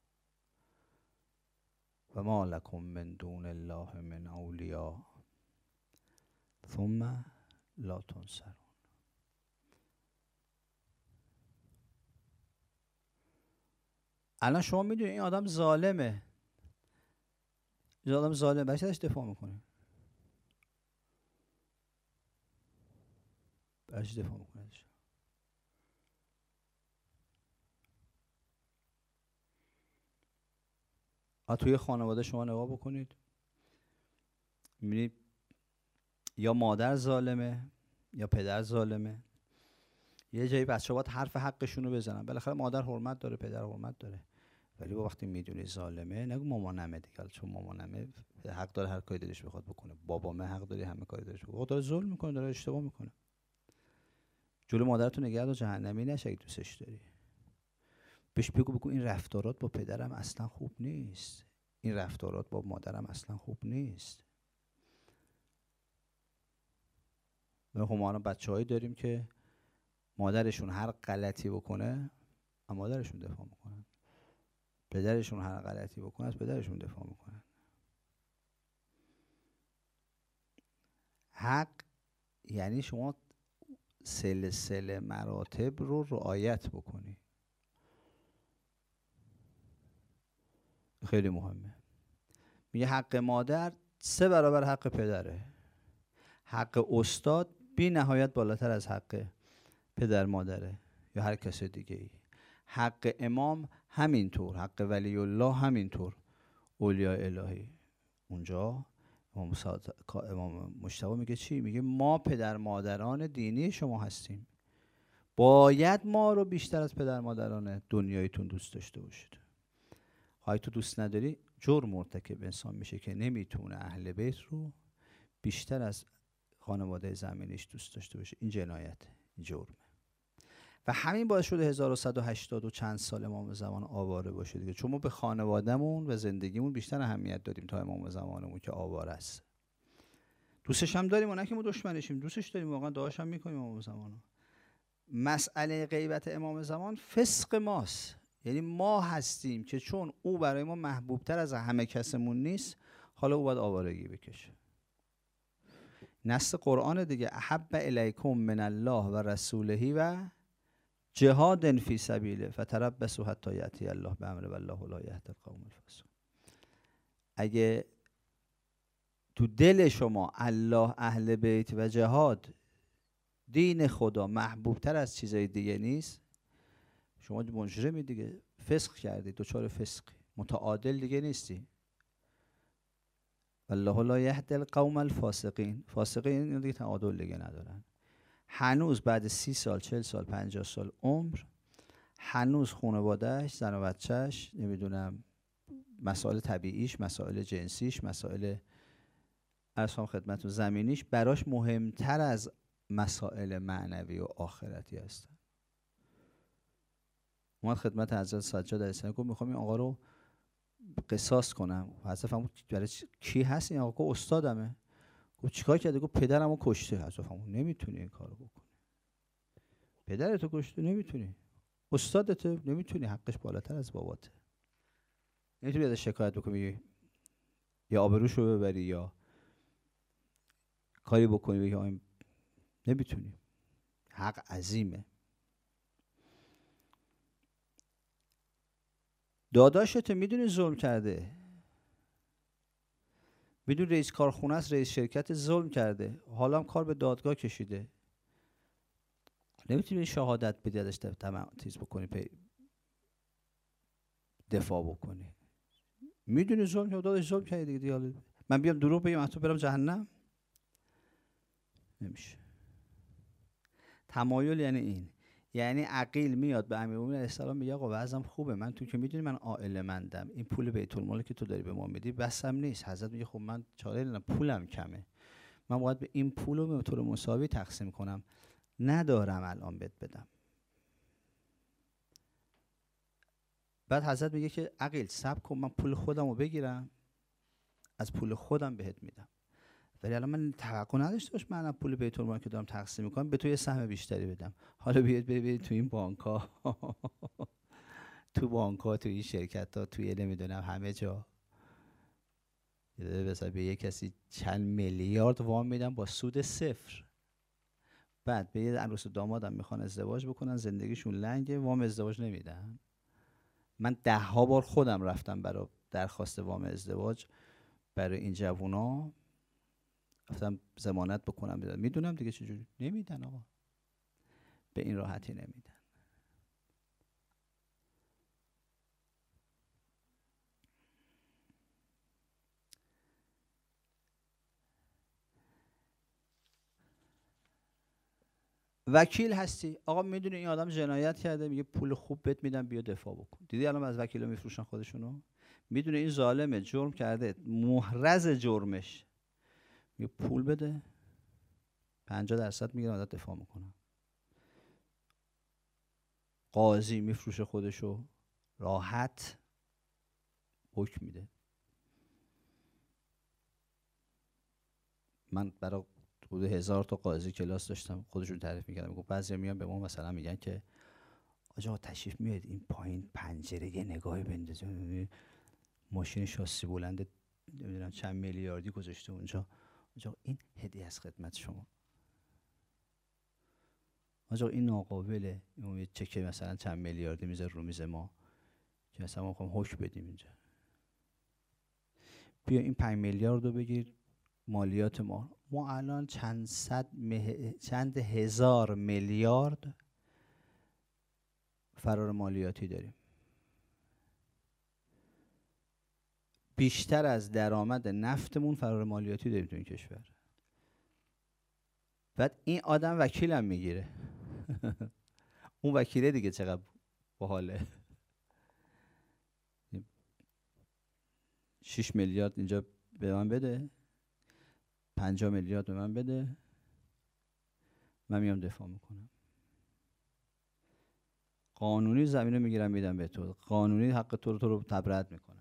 و ما لکم من دون الله من اولیاء ثم لا تنصرون. الان شما میدونید این آدم ظالمه، این آدم ظالمه، برای چی ازش دفاع میکنه؟ برای چی دفاع میکنه؟ توی خانواده شما نگاه بکنید، میبینید یا مادر ظالمه یا پدر ظالمه. یه جایی بچه‌ها باید حرف حقشون رو بزنن، بالاخره مادر حرمت داره، پدر حرمت داره، ولی وقتی میدونی ظالمه نگو مامانمه دیگه، چون مامانمه حق داره هر کاری دلش بخواد بکنه، بابامه حق داره همه کاری دلش بکنه، داره ظلم میکنه، داره اشتباه میکنه. جلو مادرتون نگه دار جهنمی نشه اگه دوستش داری. بهش بگو این رفتارات با پدرم اصلا خوب نیست، این رفتارات با مادرم اصلا خوب نیست. خب ما الان بچه‌هایی داریم که مادرشون هر غلطی بکنه از مادرشون دفاع میکنن، پدرشون هر غلطی بکنه از پدرشون دفاع میکنن. حق یعنی شما سلسله مراتب رو رعایت بکنی، خیلی مهمه. میگه حق مادر 3 برابر حق پدره، حق استاد بی نهایت بالاتر از حق پدر مادره یا هر کس دیگه ای، حق امام همینطور، حق ولی الله همینطور، اولیاء الهی. اونجا امام مجتبی میگه چی؟ میگه ما پدر مادران دینی شما هستیم، باید ما رو بیشتر از پدر مادران دنیایتون دوست داشته باشید. های تو دوست نداری، جرم مرتکب انسان میشه که نمیتونه اهل بیت رو بیشتر از خانواده زمینیش دوست داشته باشه. این جنایته، این جرمه. و همین باعث شده 1180 و چند سال امام زمان آواره باشه دیگه، چون ما به خانوادهمون و زندگیمون بیشتر اهمیت دادیم تا امام زمانمون که آواره است. دوستش هم داریم، اون که ما دشمنشیم، دوستش داریم، واقعا دعاش هم میکنیم امام زمانو. مسئله غیبت امام زمان فسق ماست، یعنی ما هستیم که چون او برای ما محبوب تر از همه کسمون نیست، حالا او باید آوارگی بکشه. نص قرآن دیگه، احب الیکم من الله و رسوله و جهاد فی سبیله فتربصوا حتی یأتی الله بامره والله لا یهدی القوم الفاسقین. اگه تو دل شما الله، اهل بیت و جهاد، دین خدا محبوب تر از چیزای دیگه نیست، شما مجرمی دیگه، فسق کردی، دچار فسقی، متعادل دیگه نیستی. والله لا یهدی القوم الفاسقین، فاسقین دیگه تعادل دیگه ندارن. هنوز بعد 30 سال 40 سال 50 سال عمر، هنوز خانواده‌اش، زن و بچه‌اش، نمیدونم مسائل طبیعیش، مسائل جنسیش، مسائل ارسام خدمت و زمینیش براش مهمتر از مسائل معنوی و آخرتی هستن. اومد خدمت حضرت سجاد علیه السلام گفت میخوام این آقا رو قصاص کنم. حضرت فرمود برای کی هست این آقا؟ استادمه. گفت چیکار کرده؟ گفت پدرمو کشته. حضرت فرمود نمیتونی این کارو بکنی، پدرتو کشته، نمیتونی، استادته، نمیتونی، حقش بالاتر از باباته، نمیتونی ازش شکایت بکنی یا آبروشو ببری یا کاری بکنی بگی آقا نمیتونی، حق عظیمه. داداشت میدونی ظلم کرده، میدونی رئیس کارخونه است، رئیس شرکت ظلم کرده، حالا هم کار به دادگاه کشیده، نمیتونی شهادت بدی ازش چیز بکنی، دفاع بکنی. میدونی ظلم کرده، داداش ظلم کردی دیگه، حالا من بیام دروغ بگم تو برم جهنم؟ نمیشه. تمایل یعنی این، یعنی عقیل میاد به امیرالمومنین علیه السلام میگه آقا وضعم خوبه، من تو که میدونی من عائله مندم، این پول بیت المال که تو داری به ما میدی بسم نیست. حضرت میگه خب من چاره ندارم، پولم کمه، من باید به این پولو به طور مساوی تقسیم کنم، ندارم الان بهت بدم. بعد حضرت میگه که عقیل صبر کن، من پول خودمو بگیرم، از پول خودم بهت میدم. ولی الان من توقع نداشته باش من پول بیت المال که دارم تقسیم میکنم به تو یه سهم بیشتری بدم. حالا بیاید تو این بانک‌ها تو بانک‌ها، تو این شرکت‌ها، توی نمیدونم همه جا مثلا به یه کسی چند میلیارد وام میدم با سود صفر. بعد به یه عروس و دامادم میخوان ازدواج بکنن، زندگیشون لنگه، وام ازدواج نمیدن. من 10 بار خودم رفتم برای درخواست وام ازدواج برای این جوونا، گفتم ضمانت بکنم، میدونم دیگه چجوری نمیدن آقا، به این راحتی نمیدن. وکیل هستی، آقا میدونی این آدم جنایت کرده، میگه پول خوب بهت میدم بیا دفاع بکن. دیدی الان از وکیلا میفروشن خودشونو. میدونه این ظالمه، جرم کرده، محرز جرمش، میگه پول بده 50% میگیرم ازت دفاع میکنم. قاضی میفروشه خودشو راحت حکم میده. من برای حدود 1000 تا قاضی کلاس داشتم، خودشون تعریف میکردن، میگم بعضیا میان به ما مثلا میگن که آقا تشریف میاد این پایین پنجره یه نگاهی بندازید، ماشین شاسی بلند نمیدونم چند میلیاردی گذاشته اونجا، این هدیه از خدمت شما. آقا این ناقابله، اون یه چک مثلا چند میلیاردی میذاره رو میز ما که مثلا ما میخوایم حکم بدیم اینجا، بیا این 5 میلیارد رو بگیر مالیات ما الان چند هزار میلیارد فرار مالیاتی داریم، بیشتر از درآمد نفتمون فرار مالیاتی داریم تو این کشور. بعد این آدم وکیلم میگیره اون وکیله دیگه چقدر باحاله. 6 میلیارد اینجا به من بده، 50 میلیارد به من بده، من میام دفاع میکنم. قانونی زمینو میگیرم میدم به تو، قانونی حق تو رو تبرئت میکنم.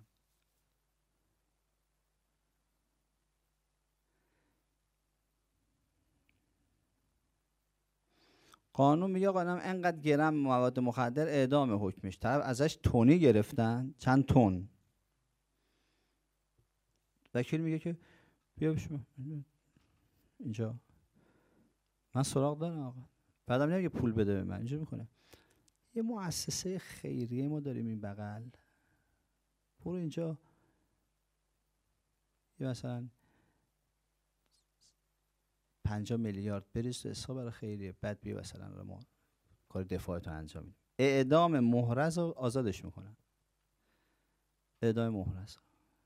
قانون میگه آقا انقدر گرم مواد مخدر اعدام حکمش، طرف ازش تونی گرفتن، چند تن، وکیل میگه که بیا بشو اینجا من سراغ دارم آقا. بعدم نمیگه پول بده به من، اینجا میکنه یه مؤسسه خیریه ما داریم این بغل، برو اینجا یه مثلا 50 میلیارد بریز تو حساب برای خیریه، بعد بیا مثلا ما کار دفاعتون انجام میدیم. اعدام محرز رو آزادش میکنن، اعدام محرز.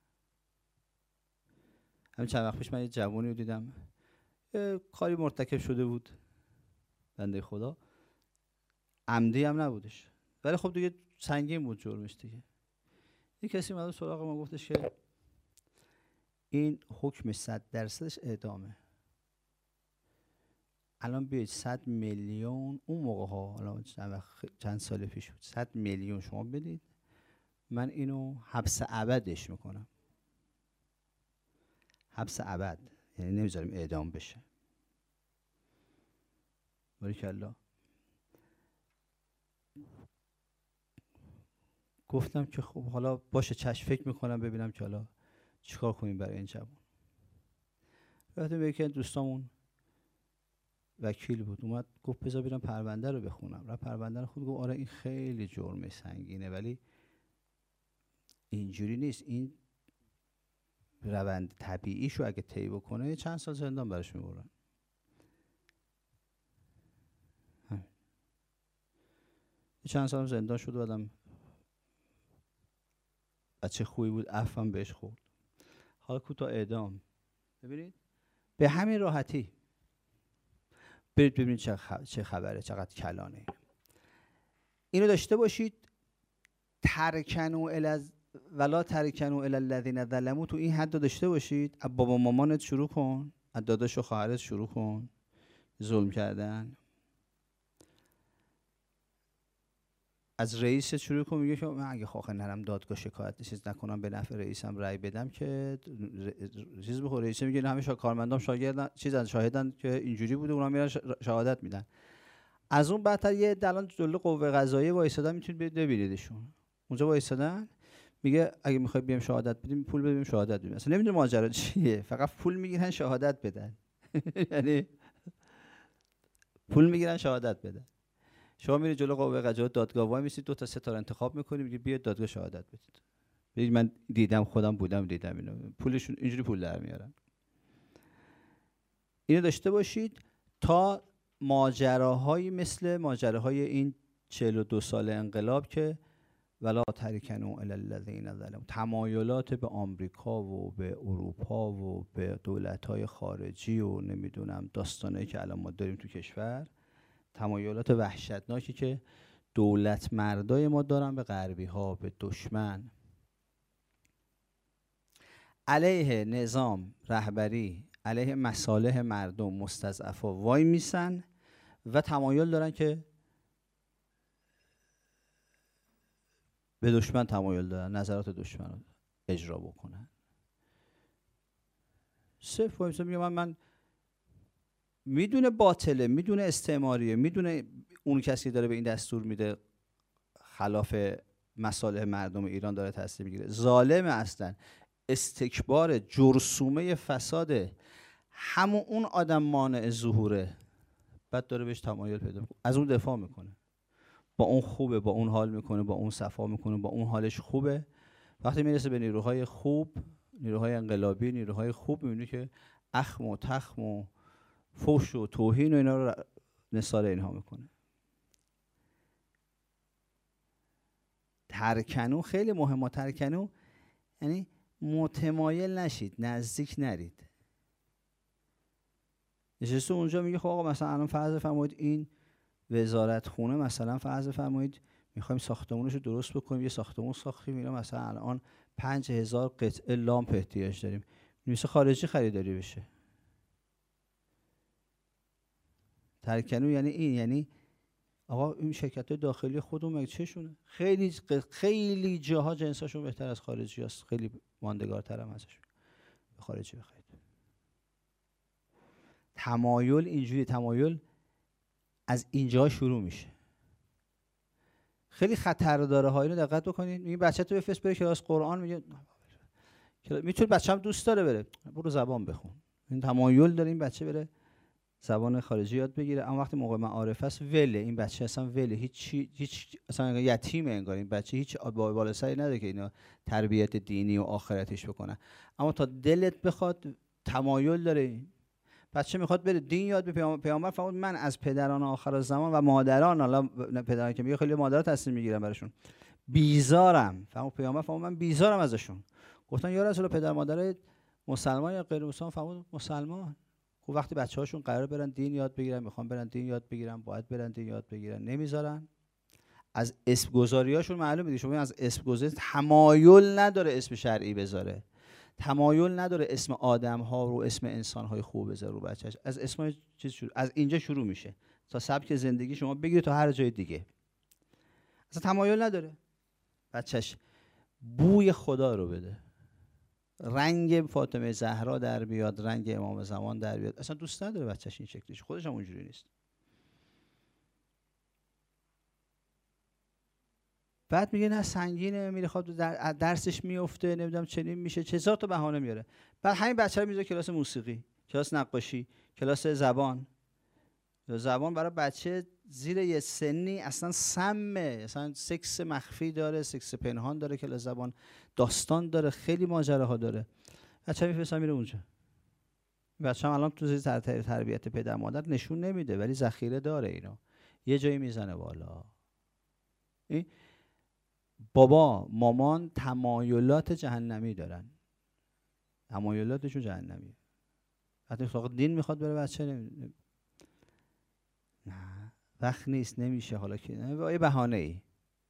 همین چند وقت پیش من یه جوونی رو دیدم، کاری مرتکب شده بود بنده خدا، عمدی هم نبودش ولی خب دیگه سنگین بود جرمش دیگه. یه کسی اومد سراغ ما گفتش که این حکم 100% اعدامه، الان بیاید 100 میلیون اون موقع ها، حالا چند سال پیش بود، 100 میلیون شما بدید من اینو حبس ابدش میکنم. حبس ابد یعنی نمیذاریم اعدام بشه. باریکالله. گفتم که خب حالا باشه چشم، فکر میکنم ببینم که حالا چیکار کنیم برای این جوان. رفتیم به یکی از دوستامون وکیل بود، اومد گفت بذار برم پرونده رو بخونم. رفت پرونده رو خود گفت آره این خیلی جرم سنگینه ولی اینجوری نیست، این روند طبیعیشو اگه طی بکنه چند سال زندان براش میبرن. چند سال زندان شد و آدم بچه خوبی بود، عفوم بهش خورد. حالا کوتاه اعدام. ببینید به همین راحتی برید ببینید چه خبره، چقدر کلانه. اینو داشته باشید. ترکنوا ولا ترکنوا الی الذین ظلموا، تو این حد داشته باشید. از بابا مامانت شروع کن، از داداش و خواهرت شروع کن ظلم کردن، از رئیست شروع کن. میگه که من اگه خواهر نرم دادگاه شکایت چیز نکنم به نفع رئیسم رأی بدم که چیز بخوره. رئیس میگه همه کارمندام شاگردن چیزن شاهدن که اینجوری بوده، اونا میرن شهادت میدن. از اون بدتر یه دلان جلوی قوه قضاییه وایسادن، میتونید ببینیدشون اونجا وایسادن. میگه اگه میخوای بیام شهادت بدیم پول بدیم شهادت بدیم. اصلا نمیدونه ماجرا چیه، فقط پول میگیرن شهادت بدن. یعنی پول میگیرن شهادت بدن. شما میرید جلو قوه قضاییه دادگاه وای میسید، 2 تا 3 تا انتخاب میکنید، میگه بیاید دادگاه شهادت بدید. ببین من دیدم، خودم بودم دیدم اینو، پولشون اینجوری پول در میارن. اینو داشته باشید تا ماجراهایی مثل ماجراهای این 42 سال انقلاب که ولا ترکنوا الی الذین ظلموا، تمایلات به آمریکا و به اروپا و به دولت‌های خارجی و نمیدونم داستانایی که الان ما داریم تو کشور، تمایلات وحشتناکی که دولت مردای ما دارن به غربی ها، به دشمن، علیه نظام رهبری، علیه مصالح مردم مستضعفا وای میسن و تمایل دارن که به دشمن تمایل دارن، نظرات دشمن رو اجرا بکنن. صرف وای میسن. میگه من میدونه باطله، میدونه استعماریه، میدونه اون کسی داره به این دستور میده خلاف مصالح مردم ایران داره تصمیم میگیره، ظالم اصلا، استکبار، جرثومه فساده، همون اون آدم مانع ظهوره، بعد داره بهش تمایل پیدا میکنه، از اون دفاع میکنه، با اون خوبه، با اون حال میکنه، با اون صفا میکنه، با اون حالش خوبه. وقتی میرسه به نیروهای خوب، نیروهای انقلابی، نیروهای خوب، میبینی که اخم و تخم و فحش و توهین و اینا رو نثار اینها میکنه. ترکنوا خیلی مهمه. ترکنوا یعنی متمایل نشید، نزدیک نرید. نشسته اونجا میگه خب آقا مثلا الان فرض فرمایید این وزارت خونه مثلا فرض فرمایید میخوایم ساختمونش رو درست بکنیم، یه ساختمون ساختیم، اینا مثلا الان 5000 قطعه لامپ احتیاج داریم، میشه خارجی خریداری بشه. ترکنوا یعنی این، یعنی آقا این شرکت‌های داخلی خودمون مگه چشونه؟ خیلی جاها جنساشون بهتر از خارجی هست، خیلی ماندگارتر هم ازشون. به خارجی بخرید. تمایل اینجوری، تمایل از اینجا شروع میشه. خیلی خطر داره ها، اینو دقت بکنید. میگه بچه‌تو بفرست بره کلاس قرآن، میگه میتونه بچه‌م دوست داره بره، برو زبان بخون. این تمایل داره این بچه بره زبان خارجی یاد بگیره، اما وقتی موقع معارف است وله، این بچه اصلا وله، هیچ اصلا یتیمه انگار. این بچه هیچ بالا سری نداره که اینا تربیت دینی و آخرتش بکنه. اما تا دلت بخواد تمایل داره. بچه میخواد بره دین یاد به پیامبر فرمود من از پدران آخر زمان و مادران، حالا پدران که میگه خیلی مادرها تصمیم میگیرن براشون، بیزارم. فرمود پیامبر فرمود من بیزارم ازشون. گفتن یا رسول پدر مادر مسلمان یا غیر مسلمان؟ فرمود مسلمان. خب وقتی بچه‌هاشون قرار برن دین یاد بگیرن، میخوان برن دین یاد بگیرن، باید برن دین یاد بگیرن، نمیذارن. از اسم گذاریاشون معلوم میشه. شما از اسم گذاری تمایل نداره اسم شرعی بذاره، تمایل نداره اسم آدم ها رو، اسم انسان های خوب بذاره رو بچه‌اش. از اسم چیز شروع، از اینجا شروع میشه تا سبک زندگی شما بگیره تا هر جای دیگه. اصلا تمایل نداره بچه‌ش بوی خدا رو بده، رنگ فاطمه زهرا در بیاد، رنگ امام زمان در بیاد، اصلا دوست نداره بچه‌ش این شکلیش، خودش هم اونجوری نیست. بعد میگه نه سنگینه، میره خواب درسش میفته، نمیدونم چنین میشه، چه هزار تا بهانه میاره. بعد همین بچه رو میذاره کلاس موسیقی. کلاس نقاشی، کلاس زبان. زبان برای بچه زیر یه سنی اصلا سمه، اصلا سکس مخفی داره، سکس پنهان داره، کلاس زبان داستان داره، خیلی ماجراها داره. بچه میفرستن میره اونجا. بچه هم الان تو تربیت پدر مادر نشون نمیده ولی ذخیره داره اینو، یه جایی میزنه بالا. این بابا مامان تمایلات جهنمی دارن، تمایلاتشون جهنمیه. حتی فقط دین میخواد بره بچه نه وقت نیست، نمیشه، حالا که یه بهانه ای.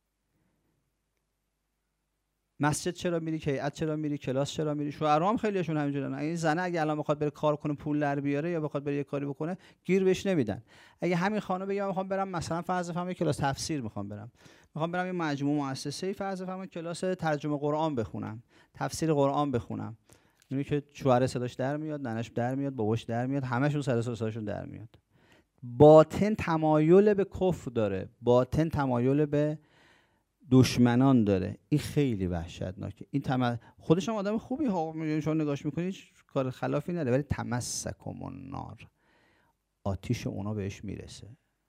مسجد چرا میری، هیئت چرا میری، کلاس چرا میری؟ شوهرها هم خیلیشون همینجورن. این زنه اگه الان بخواد بره کار کنه پول در بیاره یا بخواد بره یه کاری بکنه گیر بهش نمیدن. اگه همین خانم بگه من میخوام برم مثلا فرض بفرمایید کلاس تفسیر میخوام برم یه مجموعه مؤسسه‌ای فرض بفرمایید کلاس ترجمه قرآن بخونم، تفسیر قرآن بخونم، میبینی که شوهر صداش در میاد، ننش در میاد، باباش در میاد، همشون سر صداشون در میاد. باطن تمایل به کفر داره، باطن تمایل به دشمنان داره. این خیلی وحشتناکه. این خودش هم آدم خوبی ها، شما نگاش میکنید کار خلافی نداره، ولی تمسکم النار، آتیش اونا بهش میرسه.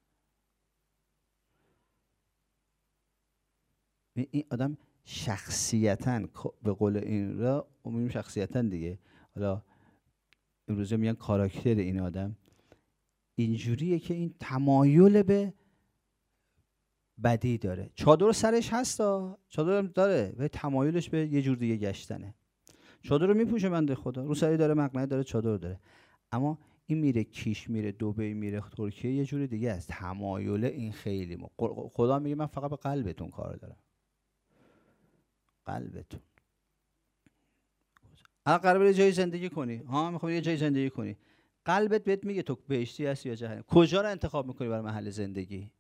این آدم شخصیتاً به قول این را میگیم شخصیتاً دیگه، حالا امروزه میگن کاراکتر این آدم اینجوریه که این تمایل به بدی داره. چادر سرش هستا، چادر داره ولی تمایلش به یه جور دیگه گشتنه. چادر رو میپوشه بنده خدا، رو سری داره، مقنعه داره، چادر داره، اما این میره کیش، میره دبی، میره ترکیه، یه جور دیگه است. تمایل این خیلی خدا میگه من فقط به قلبتون کار دارم. قلبتون الان قراره یه جای زندگی کنی، میخوای یه جای زندگی کنی، قلبت بهت میگه تو بهشتی هستی یا جهنم. کجا رو انتخاب میکنی برای محل زندگی؟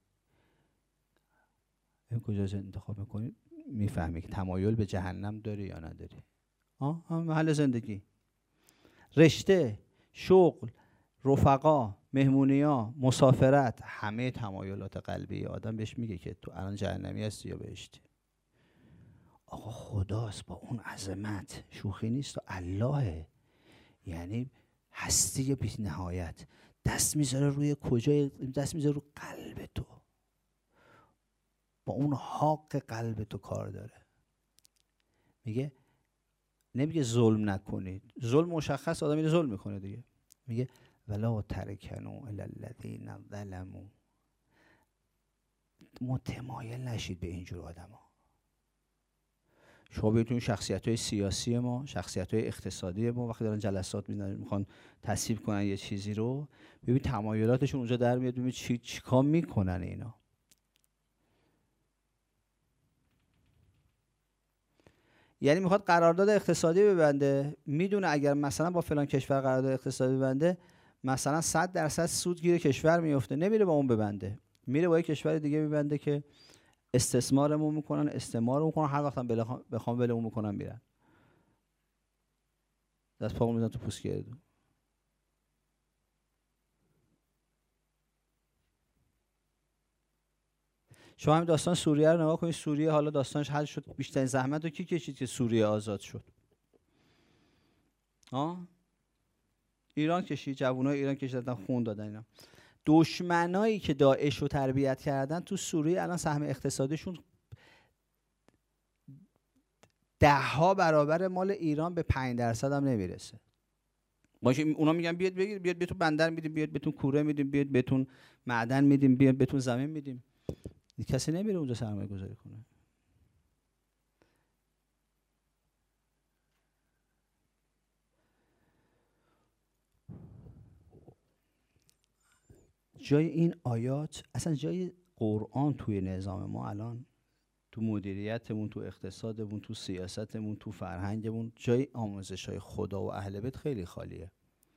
کجا انتخاب میکنی میفهمی که تمایل به جهنم داری یا نداری. محل زندگی، رشته، شغل، رفقا، مهمونی‌ها، مسافرت، همه تمایلات قلبی آدم بهش میگه که تو الان جهنمی هستی یا بهشتی. آقا خداست با اون عظمت، شوخی نیست، و اللهه، یعنی هستی بی نهایت. دست میذاره روی کجای، دست میذاره رو قلب تو، با اون حق قلب تو کار داره. میگه نمیگه ظلم نکنید، ظلم مشخص، آدم میره ظلم میکنه دیگه. میگه ولا ترکنوا الی الذین ظلموا، متمایل نشید به اینجور آدما. شما ببینید شخصیت‌های سیاسی ما، شخصیت‌های اقتصادی ما وقتی دارن جلسات میخوان تصویب کنن یه چیزی رو، ببین تمایلاتشون اونجا در میاد، ببین چیکار میکنن اینا. یعنی میخواد قرارداد اقتصادی ببنده، میدونه اگر مثلا با فلان کشور قرارداد اقتصادی ببنده مثلا 100% سود گیر کشور میفته، نمیره با اون ببنده، میره با یک کشور دیگه ببنده که استثمارمون میکنن، استعمارمون میکنن، هر وقت هم بخوام ولمون میکنن میرن دست پامون میزنن تو پوست گردو. شما همین داستان سوریه رو نگاه کنید. سوریه حالا داستانش حل شد، بیشترین زحمت رو کی کشید که سوریه آزاد شد؟ ایران کشید، جوانای ایران کشیدن، خون دادن. اینا دشمنایی که داعش رو تربیت کردن تو سوریه الان سهم اقتصادیشون 10 برابر مال ایران، به 5% هم نمیرسه. باشه اونا میگن بیاد بگیر، بیاد بهتون بندر میدیم، بیاد بهتون کوره میدیم، بیاد بهتون معدن میدیم، بیاد بهتون زمین میدیم. کسی نمیره اونجا سرمایه گذاری کنه. جای این آیات، اصلا جای قرآن توی نظام ما الان، تو مدیریتمون، تو اقتصادمون، تو سیاستمون، تو فرهنگمون، جای آموزش‌های خدا و اهل بیت خیلی خالیه.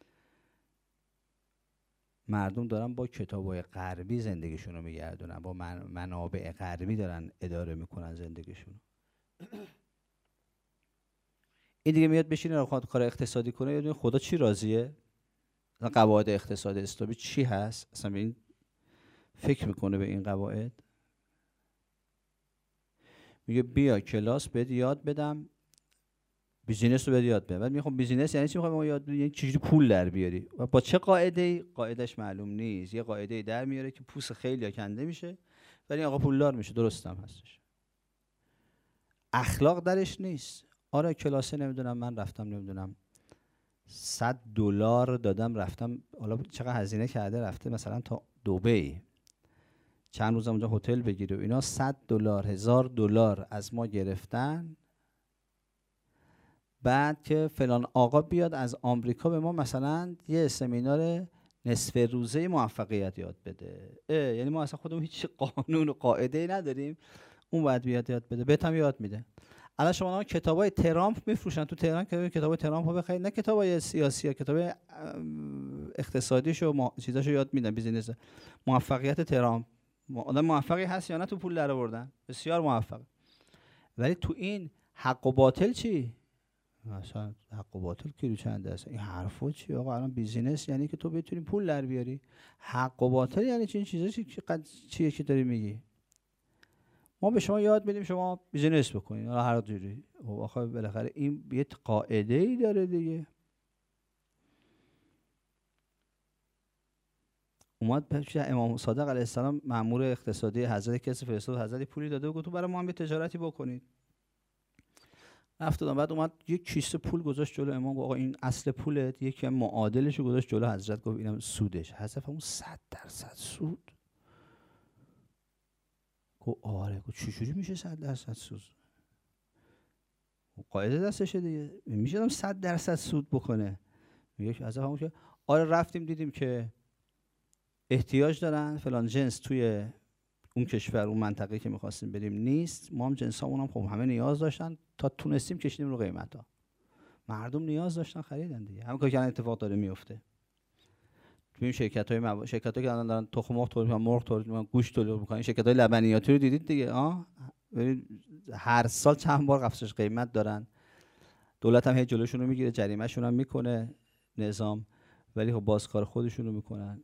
مردم دارن با کتاب‌های غربی زندگیشون رو میگردونن، با منابع غربی دارن اداره میکنن زندگیشون. این دیگه میاد بشینه رو کار اقتصادی کنه، یادون خدا چی راضیه؟ قواعد اقتصاد اسلامی چی هست؟ اصلا به این فکر میکنه، به این قواعد. میگه بیا کلاس بهت یاد بدم بیزینس رو باید یاد بگیری. بعد میخوام بیزینس یعنی چی؟ میخوام یاد بگیری یعنی چجوری پول در بیاری و با چه قاعده‌ای. قاعدهش معلوم نیست. یه قاعده‌ای در میاره که پوست خیلی کنده میشه ولی آقا پولدار میشه. درست هم هستش. اخلاق درش نیست. آره کلاسه نمیدونم من رفتم نمیدونم $100 دادم رفتم، حالا چقدر هزینه کرده رفته مثلا تا دبی چند روز اونجا هتل بگیره و اینا، $100 $1000 از ما گرفتن. بعد که فلان آقا بیاد از آمریکا به ما مثلا یه سمینار نصف روزه موفقیت یاد بده. یعنی ما اصلا خودمون هیچ قانون و قاعده‌ای نداریم، اون باید بیاد یاد بده. بهتم یاد میده. الان شما کتابای ترامپ میفروشن تو تهران، که کتابای ترامپ رو بخرید، نه کتابای سیاسی ها، کتابای اقتصادیشو چیزاشو یاد میدن. بیزینس موفقیت ترامپ، آدم موفقی هست یا نه تو پول در آوردن، بسیار موفق. ولی تو این حق و باطل چی؟ مثلا حق و باطل کیلو چنده است؟ این حرفا چی آقا؟ الان بیزینس یعنی که تو بتونی پول در بیاری. حق و باطل یعنی چی؟ این چیزا چیه که داری میگی؟ ما به شما یاد میدیم شما بیزینس بکنید حالا هر جوری. آخه بالاخره این یه قاعده ای داره دیگه. اومد پیش امام صادق علیه السلام مأمور اقتصادی حضرت کسی فرستاد، حضرت پولی داده و گفت برای ما هم یه تجارتی بکنید. رفت دادم. بعد اومد یک کیسه پول گذاشت جلو امام، گفت آقا این اصل پولت، یکی معادلش رو گذاشت جلو حضرت، گفت اینم سودش. حضرت اون 100% سود. گفت آره. گفت چجوری میشه 100% سود؟ قاعده دستشه دیگه، میشه آدم 100% سود بکنه. میگه از همون که آره رفتیم دیدیم که احتیاج دارن فلان جنس توی اون کشور اون منطقه که می‌خواستیم بریم نیست، ما هم جنسامون هم خب همه نیاز داشتن تا تونستیم کشیدیم رو قیمتا. مردم نیاز داشتن خریدن دیگه. همین کاری که الان اتفاق داره میفته. تو این شرکت‌های که الان دارن تخم مرغ تولید می‌کنن، مرغ تولید می‌کنن، گوشت تولید می‌کنن، شرکت‌های لبنیاتی رو دیدید دیگه. هر سال چند بار افزایش قیمت دارن. دولت هم هی جلوشون رو میگیره، جریمه‌شون هم میکنه نظام، ولی خب باز کار خودشون رو میکنن.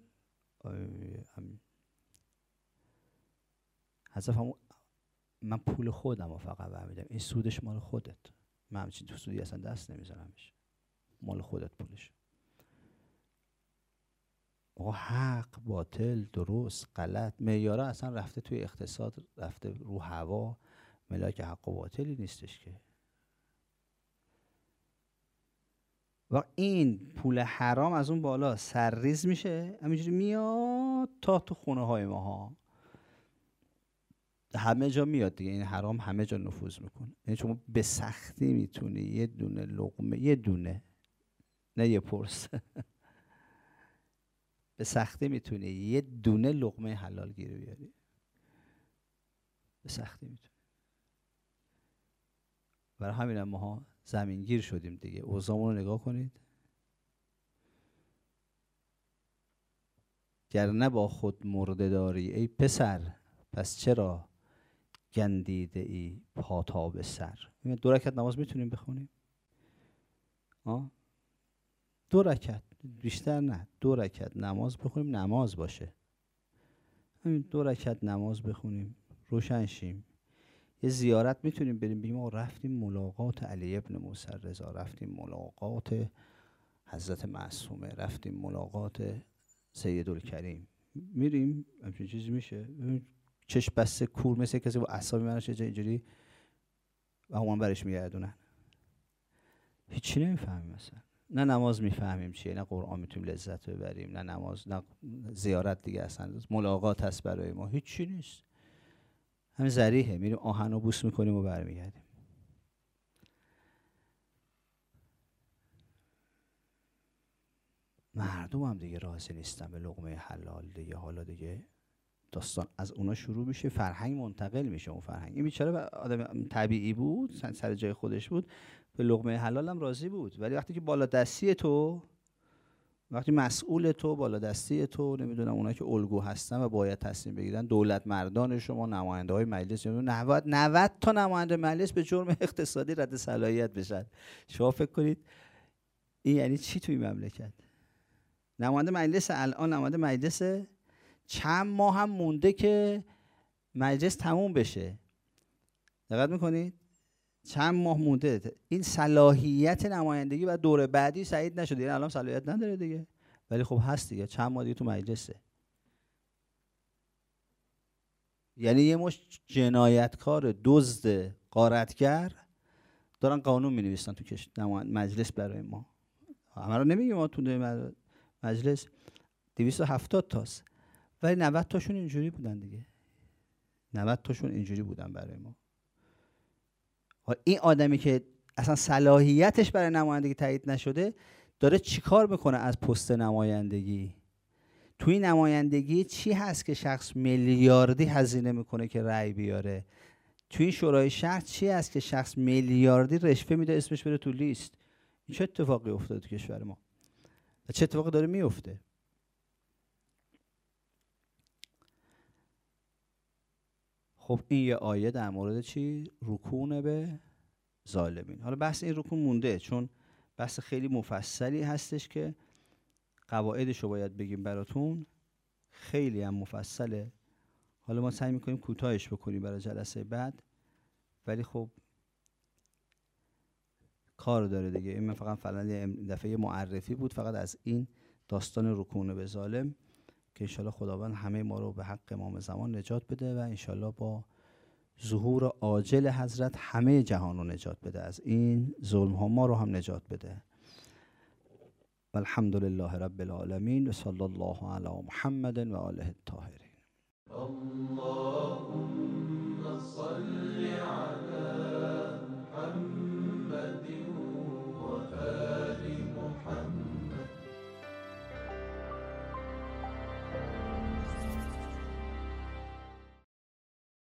حذف من پول خودم رو فقط برمیدم، این سودش مال خودت. من همچین تو سودی اصلا دست نمیذارمش، مال خودت پولش. آقا حق، باطل، درست، غلط، معیارا اصلا رفته توی اقتصاد، رفته رو هوا. ملاک حق و باطلی نیستش که. و این پول حرام از اون بالا سرریز میشه، همینجوری میاد تا تو خونه های ماها، همه جا میاد دیگه. این حرام همه جا نفوذ میکنه. یعنی شما به سختی میتونی یه دونه لقمه، یه دونه نه یه پرس به سختی میتونی یه دونه لقمه حلال گیر بیاری. به سختی میتونی. برای همین ماها زمینگیر شدیم دیگه. اوضاعمون رو نگاه کنید. گر نه با خود مرده داری ای پسر، پس چرا گندیده ای پا تا به سر. 2 رکعت نماز میتونیم بخونیم؟ 2 رکعت، بیشتر نه. 2 رکعت نماز بخونیم، نماز باشه. همین 2 رکعت نماز بخونیم، روشن شیم. یه زیارت میتونیم بریم، بگیم ما رفتیم ملاقات علی ابن موسی رضا، رفتیم ملاقات حضرت معصومه، رفتیم ملاقات سیدالکریم. میریم همچین چیزی میشه. چشم بسته کور مثل کسی با اعصاب منش اینجوری و همون برش میگردونن. هیچی نمیفهمیم مثلا. نه نماز میفهمیم چیه، نه قرآن میتونیم لذت ببریم، نه نماز، نه زیارت دیگه اصلا ملاقات هست برای ما. هیچی نیست. همین ذریحه، میریم آهن رو بوس میکنیم و برمیگردیم. مردم هم دیگه راضی نیستن به لقمه حلال دیگه. حالا دیگه داستان از اونا شروع میشه، فرهنگ منتقل میشه. اون فرهنگ این بیچاره آدم طبیعی بود، سر جای خودش بود، به لقمه حلال هم راضی بود. ولی وقتی که بالا دستی تو، وقتی مسئول تو، بالا دستی تو، نمیدونم اونا که الگو هستن و باید تصمیم بگیرن، دولت مردان شما، نماینده های مجلس، 90 تا نماینده مجلس به جرم اقتصادی رد صلاحیت بشن. شما فکر کنید این یعنی چی توی مملکت؟ نماینده مجلس الان، نماینده مجلس چند ماه هم مونده که مجلس تموم بشه. دقت میکنید؟ چند ماه مونده این صلاحیت نمایندگی و دوره بعدی تایید نشده، یعنی الان صلاحیت نداره دیگه، ولی خب هست دیگه، چند ماه دیگه تو مجلسه. یعنی یه مش جنایتکار، دزد، غارتگر دارن قانون می‌نویسن تو مجلس برای ما. همه رو نمیگیم ما تو مجلس 270 تاست، ولی 90 تاشون اینجوری بودن دیگه. 90 تاشون اینجوری بودن برای ما. این آدمی که اصلا صلاحیتش برای نمایندگی تایید نشده داره چیکار میکنه از پست نمایندگی؟ توی نمایندگی چی هست که شخص میلیاردی هزینه میکنه که رأی بیاره؟ توی شورای شهر چی هست که شخص میلیاردی رشوه میده اسمش بره تو لیست؟ این چه اتفاقی افتاده تو کشور ما و چه اتفاقی داره میفته؟ خب این یه آیه در مورد چی؟ رکون به ظالمین. حالا بحث این رکون مونده چون بحث خیلی مفصلی هستش که قواعدش رو باید بگیم براتون، خیلی هم مفصله. حالا ما سعی میکنیم کوتاهش بکنیم برای جلسه بعد، ولی خب کار داره دیگه. این من فقط این دفعه معرفی بود فقط از این داستان رکون به ظالم که انشالله خداوند همه ما رو به حق امام زمان نجات بده و انشالله با ظهور عاجل حضرت همه جهان رو نجات بده، از این ظلم ها ما رو هم نجات بده. والحمد لله رب العالمین و صلی الله علی محمد و آله الطاهرین.